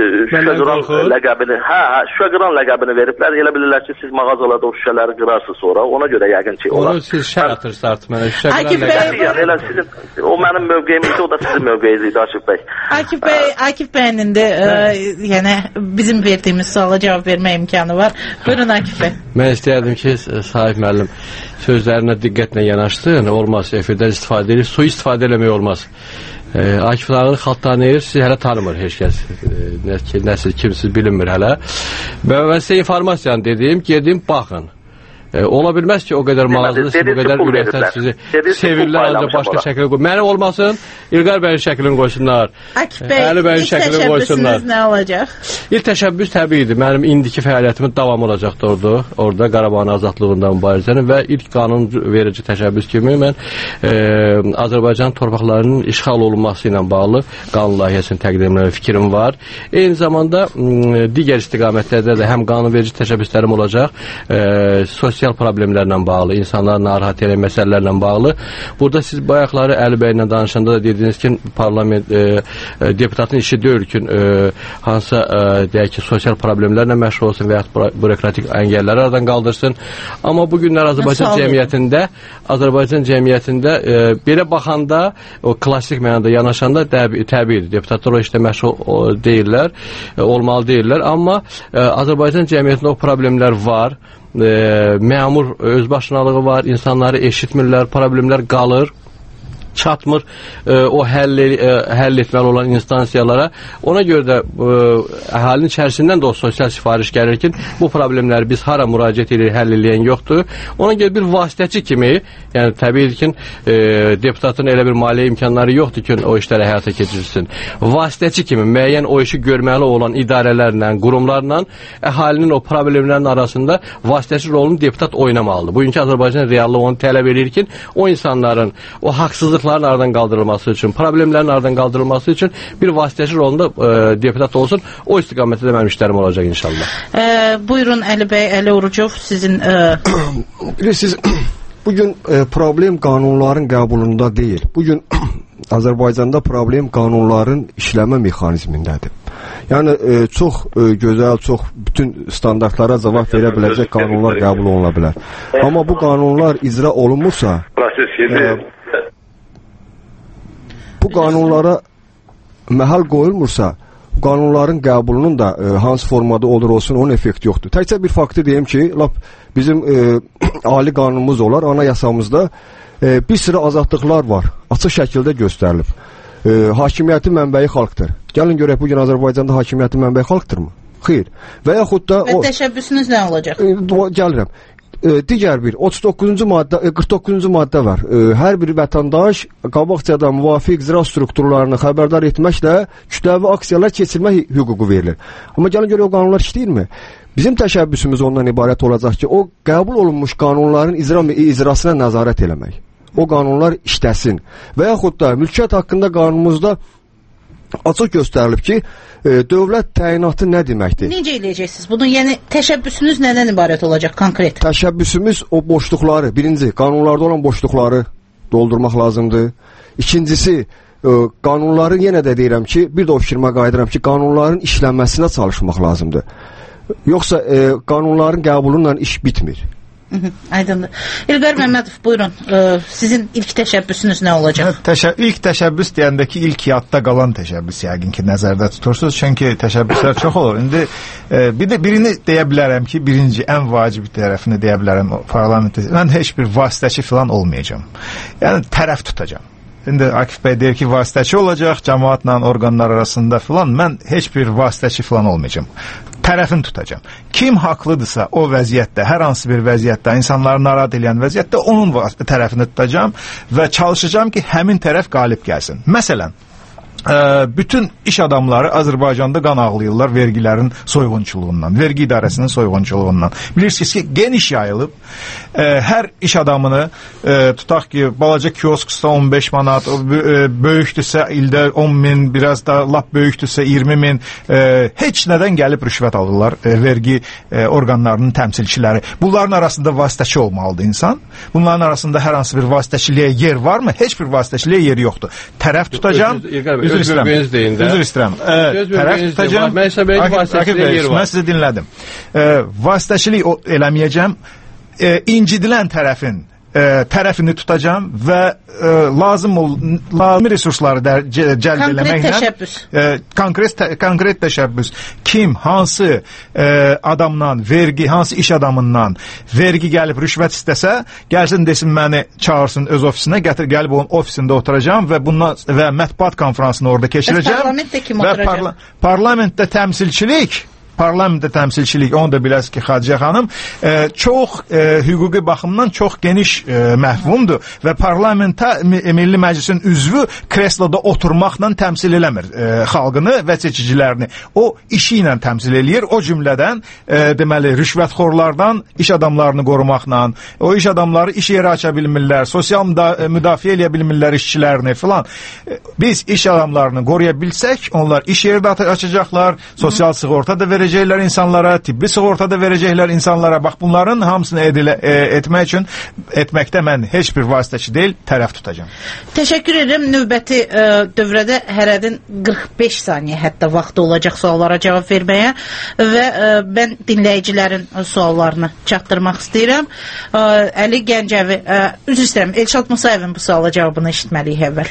şüşəqıran ləqəbini veriblər. Elə bilirlər ki, siz mağazalarda o şüşələri qırarsınız sonra. Ona görə yəqin ki, onu siz şər atırsınız artıq mənə. Şüşəqıran ləqəbi. O mənim mövqeyim idi, o da sizin mövqeyiniz idi, Akif bəy. Akif bəyin indi yəni bizim verdiyimiz suala cavab vermə imkanı var. Buyurun Akif bəy. Mən istəyərdim ki, Sahib müəllim sözlərinə diqqətlə yanaşsın. Olmaz, efirdən istifadə edir, su istifadə eləmək olmaz. Akif Ağır xalq tanıyır, sizi hələ tanımır heç kəs. Nəsil, kimsiz bilinmir hələ. Və mən sizə informasiyanı dedim, gedin, baxın. Ola bilməz ki, o qədər mağazada siz bu qədər ürəkdən sizi sevirlər, ancaq başqa şəkilini qoyur. Məni olmasın, İlqar bəyin şəklini qoysunlar. Əli bəyin şəklini qoysunlar. Nə olacaq? İlk təşəbbüs təbiidir. Mənim indiki fəaliyyətimin davam olacaqdır orada Qarabağın azadlığından mübarizənin və ilk qanun verici təşəbbüs kimi mən Azərbaycan torpaqlarının işğal olunması ilə bağlı qanun layihəsinin təqdimlərinə fikrim var. Eyni zamanda digər istiqamətlərdə də həm qanun verici təşəbbüslərim olacaq, sosial sosial problemlərlə bağlı, insanları narahat edən məsələlərlə bağlı. Burada siz bayaqları Əli bəylə danışanda da dediniz ki, parlament deputatın işi deyil ki, hansısa deyək ki, sosial problemlərlə məşğul olsun və ya bürokratik əngəlləri aradan qaldırsın. Amma bu günlər Azərbaycan cəmiyyətində belə baxanda, o klassik mənada yanaşanda təbiidir. Deputatlar o işdə məşğul deyirlər, olmalı deyirlər. Amma Azərbaycan cəmiyyətində o problemlər var. Məmur özbaşınalığı var, insanları eşitmirlər, problemlər qalır, çatmır o həll etməli olan instansiyalara. Ona görə də əhalinin içərisindən də o sosial sifariş gəlir ki, bu problemləri biz hara müraciət edirik, həll edən yoxdur. Ona görə bir vasitəçi kimi, yəni təbii ki, deputatın elə bir maliyyə imkanları yoxdur ki, o işləri həyata keçirsin. Vasitəçi kimi müəyyən o işi görməli olan idarələrlə, qurumlarla əhalinin o problemlərin arasında vasitəçi rolunu deputat oynamalıdır. Bugünkü Azərbaycan reallığı onu tələb edir ki, o insanların o haqsızlıqların aradan qaldırılması üçün, problemlərin aradan qaldırılması üçün bir vasitəçi rolunda deputat olsun. O istiqamətdə də mənim işlərim olacaq inşallah. Buyurun Əli bəy, Əli Orucov, sizin... Bilirsiniz, bugün problem qanunların qəbulunda deyil. Bugün Azərbaycanda problem qanunların işləmə mexanizmindədir. Yəni, çox gözəl, çox bütün standartlara cavab verə biləcək qanunlar qəbul oluna bilər. Amma bu qanunlar icra olunmursa, bu qanunlara məhəl qoyulmursa, qanunların qəbulunun da hansı formada olur olsun, onun effekti yoxdur. Təkcə bir faktı deyim ki, bizim ali qanunumuz olar, anayasamızda bir sıra azadlıqlar var, açıq şəkildə göstərilib. Hakimiyyətin mənbəyi xalqdır. Gəlin görək, bugün Azərbaycanda hakimiyyətin mənbəyi xalqdırmı? Xeyr. Və yaxud da... Və təşəbbüsünüz nə olacaq? Gəlirəm. Digər bir 49-cu maddə var. Hər bir vətəndaş qabaqcadan müvafiq icra strukturlarını xəbərdar etməklə kütləvi aksiyalar keçirmək hüququ verilir. Amma gəlin görə o qanunlar işləyirmi? Bizim təşəbbüsümüz ondan ibarət olacaq ki, o qəbul olunmuş qanunların icrasına nəzarət eləmək. O qanunlar işləsin. Və yaxud da mülkiyyət haqqında qanunumuzda açıq göstərilib ki, dövlət təyinatı nə deməkdir? Necə eləyəcəksiniz bunu? Yəni, təşəbbüsünüz nədən ibarət olacaq konkret? Təşəbbüsümüz o boşluqları, birinci, qanunlarda olan boşluqları doldurmaq lazımdır. İkincisi, qanunların, yenə də deyirəm ki, bir də o fikrime qayıdıram ki, qanunların işlənməsinə çalışmaq lazımdır. Yoxsa qanunların qəbulunla iş bitmir. Aydındır. İlqar Məmmədov, buyurun. Sizin ilk təşəbbüsünüz nə olacaq? İlk təşəbbüs deyəndə ki, ilk yadda qalan təşəbbüs yəqin ki, nəzərdə tutursunuz. Çünki təşəbbüslər çox olur. İndi bir də birini deyə bilərəm ki, birinci, ən vacib tərəfini deyə bilərəm parlamentdə. Mən heç bir vasitəçi falan olmayacağım. Yəni, tərəf tutacağım. İndi Akif bəy deyir ki, vasitəçi olacaq, cəmaatla orqanlar arasında filan. Mən heç bir vasitəçi filan olmayacağım. Tərəfini tutacağım. Kim haqlıdırsa o vəziyyətdə, hər hansı bir vəziyyətdə, insanları narahat edən vəziyyətdə onun tərəfini tutacağım və çalışacağım ki, həmin tərəf qalib gəlsin. Məsələn, bütün iş adamları Azərbaycanda qan ağlayırlar vergilərin soyğunçuluğundan, vergi idarəsinin soyğunçuluğundan. Bilirsiniz ki, geniş yayılıb, hər iş adamını tutaq ki, balaca kiosksa 15 manat, böyükdürsə ildə 10 min, biraz da lap böyükdürsə 20 min, heç nədən gəlib rüşvət alırlar vergi orqanlarının təmsilçiləri. Bunların arasında vasitəçi olmalıdır insan. Bunların arasında hər hansı bir vasitəçiliyə yer varmı? Heç bir vasitəçiliyə yeri yoxdur. Tərəf tutacağım. Üzr istəyirəm. Tərəf tutacağım. Mən sizə dinlədim. Vasitəçilik eləməyəcəm. İncidilən tərəfin tərəfini tutacağım və lazım resursları cəlb eləməklə konkret təşəbbüs kim, hansı adamdan vergi, hansı iş adamından vergi gəlib rüşvət istəsə, gəlsin desin məni çağırsın öz ofisinə, gəlib onun ofisində oturacağım və və mətbuat konferansını orada keçirəcəm. Parlamentdə kim oturacaq? Parlamentdə təmsilçilik, onu da biləsiz ki, Xadicə xanım, çox hüquqi baxımdan çox geniş məhvumdur və parlamentə Milli Məclisin üzvü kresloda oturmaqla təmsil eləmir xalqını və seçicilərini. O, işi ilə təmsil eləyir. O cümlədən, deməli, rüşvətxorlardan iş adamlarını qorumaqla, o iş adamları iş yeri aça bilmirlər, sosial müdafiə eləyə bilmirlər işçilərini filan. Biz iş adamlarını qoruya bilsək, onlar iş yeri də açacaqlar, sosial sığorta da verəcəklər, verəcəklər insanlara, tibbi sığortada verəcəklər insanlara. Bax, bunların hamısını etmək üçün etməkdə mən heç bir vasitəçi deyil, tərəf tutacağım. Təşəkkür edirəm. Növbəti dövrədə hərədin 45 saniyə hətta vaxtı olacaq suallara cavab verməyə və mən dinləyicilərin suallarını çatdırmaq istəyirəm. Əli Gəncəvi, üzr istəyirəm, Elşad Musayevin bu suala cavabını eşitməliyik əvvəl.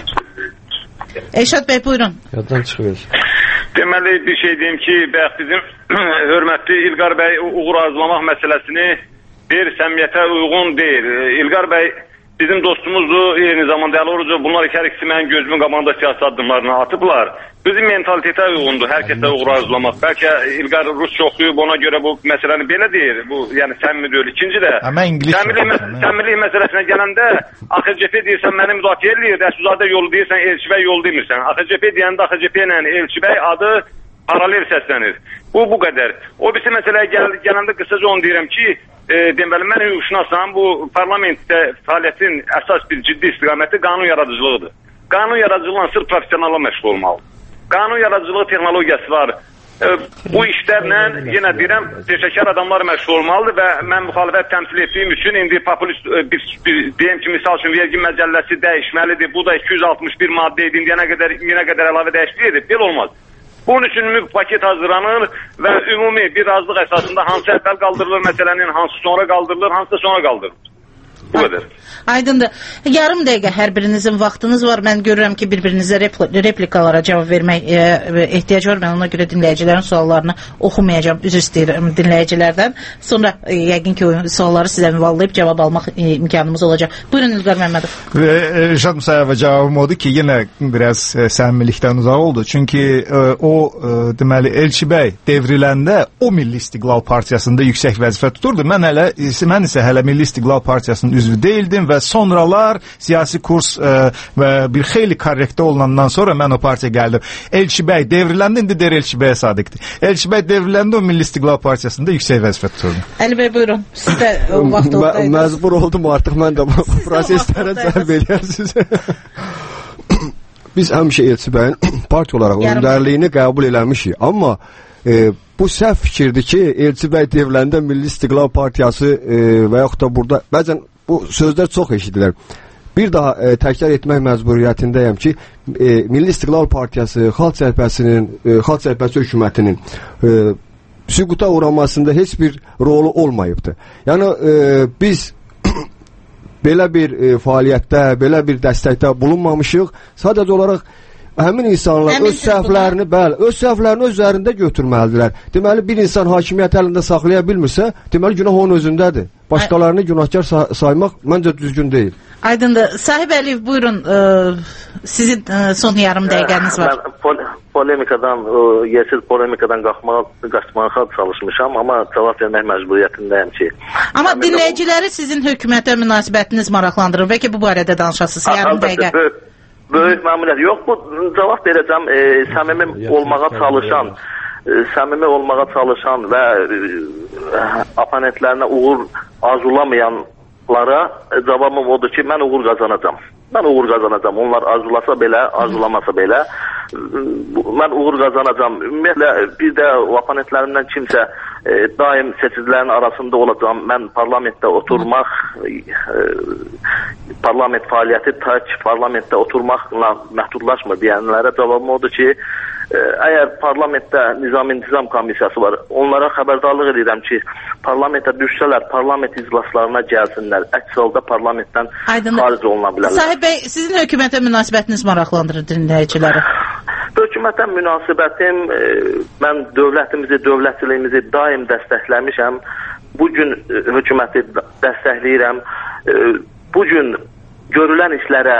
Elşad bəy, buyurun. Yaddan çıxır. Deməli, bir şey deyim ki, bizim hörmətli İlqar bəy uğur arzulamaq məsələsini bir səmiyyətə uyğun deyil. İlqar bəy bizim dostumuzdur, eyni zamanda bunlar hər ikisi mənim gözümün qabağında siyasi addımlarını atıblar. Bizim mentalitetə uyğundur, hər kəsə uğur arzulamaq. Bəlkə İlqar Rusça oxuyub, ona görə bu məsələni belə deyir. Bu, yəni səmimi deyil. İkinci də, səmimilik məsələsinə gələndə AXCP deyirsən, məni müdafiə edir, Rəsulzadə yolu deyirsən, Elçibəy yolu demirsən. AXCP deyəndə AXCP ilə Elçibəy adı paralel səslənir. Bu qədər. O birisi məsələyə gələndə qısaca onu deyirəm ki, deməli, mən hüquqşünasam, bu parlamentdə fəaliyyətin əsas bir ciddi istiqaməti qanun yaradıcılığıdır. Qanun yaradıcılığına sırf professionalla məşğul olmalı. Qanun yaradıcılığı texnologiyası var. Bu işlərlə, yenə deyirəm, peşəkar adamlar məşğul olmalıdır və mən müxalifət təmsil etdiyim üçün indi populist deyim ki, misal üçün vergi məcəlləsi dəyişməlidir. Bu da 261 maddə idi, yenə qədər əlavə dəyişiklik edib. Belə olmaz. Bunun üçün paket hazırlanır və ümumi bir razılıq əsasında hansı əvvəl qaldırılır məsələnin, hansı sonra qaldırılır, hansı da sonra qaldırılır. Bu qədər. Aydındır. Yarım dəqiqə hər birinizin vaxtınız var. Mən görürəm ki, bir-birinizə replikalara cavab vermək ehtiyac var. Mən ona görə dinləyicilərin suallarını oxumayacağım. Üzr istəyirəm dinləyicilərdən. Sonra yəqin ki, sualları sizə müvallayıb cavab almaq imkanımız olacaq. Buyurun İlqar Məmmədov. Elşad Musayevə cavabım odur ki, yenə biraz səmimilikdən uzaq oldu. Çünki o, deməli, Elçibəy devriləndə o Milli İstiqlal Partiyasında yüksək vəzifə tuturdu. Mən isə hələ Milli İstiqlal Partiyasının üzvü deyildim və sonralar siyasi kurs bir xeyli korrektə olunandan sonra mən o partiya gəldim. Elçibəy devriləndə, indi deyir Elçibəyə sadiqdir. Elçibəy devriləndə o Milli İstiqlal Partiyasında yüksək vəzifə tuturdu. Əli bəy, buyurun. Siz də o vaxt oradaydınız. Məcbur oldum artıq, mən də bu proseslərə cəlb edirsiniz. Biz həmişə Elçibəyin partiya olaraq öndərliyini qəbul eləmişik. Amma bu səhv fikirdir ki, Elçibəy devriləndə Milli İstiqlal Partiyası və yaxud da burada, bəzən bu sözlər çox eşidilir. Bir daha təkrar etmək məcburiyyətindəyəm ki, Milli İstiqlal Partiyası, Xalq Cəbhəsi hökumətinin süquta uğramasında heç bir rolu olmayıbdır. Yəni, biz belə bir fəaliyyətdə, belə bir dəstəkdə bulunmamışıq. Sadəcə olaraq həmin insanlar öz səhvlərini öz üzərində götürməlidirlər. Deməli, bir insan hakimiyyət əlində saxlaya bilmirsə, deməli, günah onun özündədir. Başqalarını günahkar saymaq məncə düzgün deyil. Aydındır. Sahib Əliyev, buyurun, sizin son yarım dəqiqəniz var. Mən yersiz polemikadan qaçmağa çalışmışam, amma cavab vermək məcburiyyətindəyəm ki. Amma dinləyiciləri sizin hökumətə münasibətiniz maraqlandırır. Bəlkə bu barədə danışasınız, yarım dəqiqə. Böyük məmnuniyyət. Yox, bu cavab verəcəm, səmimi olmağa çalışan və oponentlərinə uğur arzulamayanlara cavabım odur ki, mən uğur qazanacam. Onlar arzulasa belə, arzulamasa belə mən uğur qazanacam. Ümumiyyətlə, bir də oponentlərimdən kimsə daim seçicilərin arasında olacam. Mən parlamentdə oturmaq, parlament fəaliyyəti parlamentdə oturmaqla məhdudlaşmır deyənlərə cavabım odur ki, əgər parlamentdə nizam-intizam komissiyası var, onlara xəbərdarlıq edirəm ki, parlamentə düşsələr, parlament iclaslarına gəlsinlər. Əks halda parlamentdən xaric oluna bilərlər. Sahib bəy, sizin hökumətə münasibətiniz maraqlandırır dinləyiciləri. Hökumətə münasibətim, mən dövlətçiliyimizi daim dəstəkləmişəm. Bugün hökuməti dəstəkləyirəm. Bugün görülən işlərə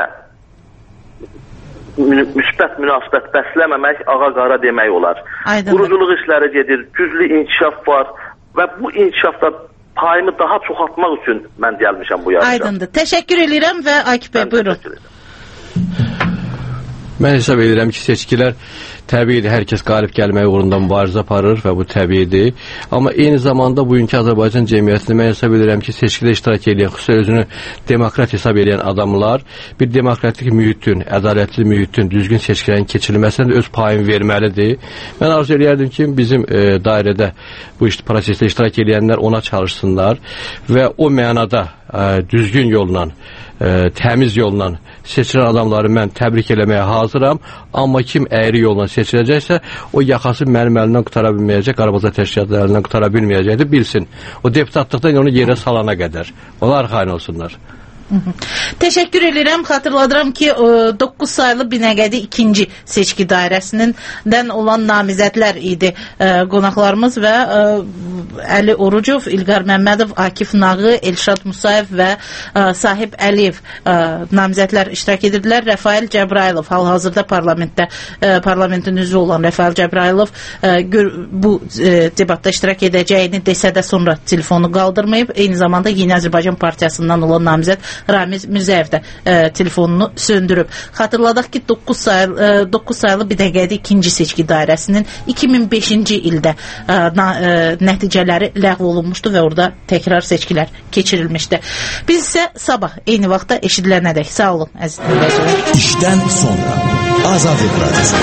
müsbət münasibət bəsləməmək ağa-qara demək olar. Quruculuq işləri gedir, güclü inkişaf var və bu inkişafda payımı daha çoxaltmaq üçün mən gəlmişəm bu yarışa. Aydındır. Təşəkkür edirəm və Akif bəy, buyurun. Mən hesab edirəm ki, seçkilər təbiidir, hər kəs qalib gəlmək uğrunda mübarizə aparır və bu təbiidir. Amma eyni zamanda bugünkü Azərbaycan cəmiyyətində mən hesab edirəm ki, seçkidə iştirak edən, xüsusən özünü demokrat hesab edən adamlar bir demokratik mühitin, ədalətli mühitin, düzgün seçkilərin keçirilməsinə öz payını verməlidir. Mən arzu edərdim ki, bizim dairədə bu prosesdə iştirak edənlər ona çalışsınlar və o mənada düzgün yolla, təmiz yolla seçilən adamları mən təbrik eləməyə hazıram, amma kim əyri yolla seçiləcəksə, o yaxası mənim əlindən qutara bilməyəcək, Qarabağ təşkilatlarından qutara bilməyəcəkdir, bilsin. O deputatlıqdan onu yerə salana qədər. Onlar xain olsunlar. Təşəkkür edirəm. Xatırladıram ki, 9 saylı Binəqədi 2-ci seçki dairəsindən olan namizədlər idi qonaqlarımız və Əli Orucov, İlqar Məmmədov, Akif Nağı, Elşad Musayev və Sahib Əliyev namizədlər iştirak edirdilər. Rəfail Cəbrayılov, hal-hazırda parlamentin üzvü olan Rəfail Cəbrayılov bu debatda iştirak edəcəyini desə də sonra telefonu qaldırmayıb. Eyni zamanda Yeni Azərbaycan Partiyasından olan namizəd Ramiz Müzəyev də telefonunu söndürüb. Xatırladaq ki, 9 saylı Binəqədi 2-ci seçki dairəsinin 2005-ci ildə nəticələri ləğv olunmuşdu və orada təkrar seçkilər keçirilmişdi. Biz isə sabah eyni vaxtda eşidilənədək. Sağ olun, əziz dinləyicilər. İşdən sonra Azadlıq Radiosu.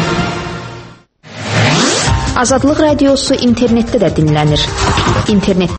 Azadlıq Radiosu internetdə də dinlənir. İnternet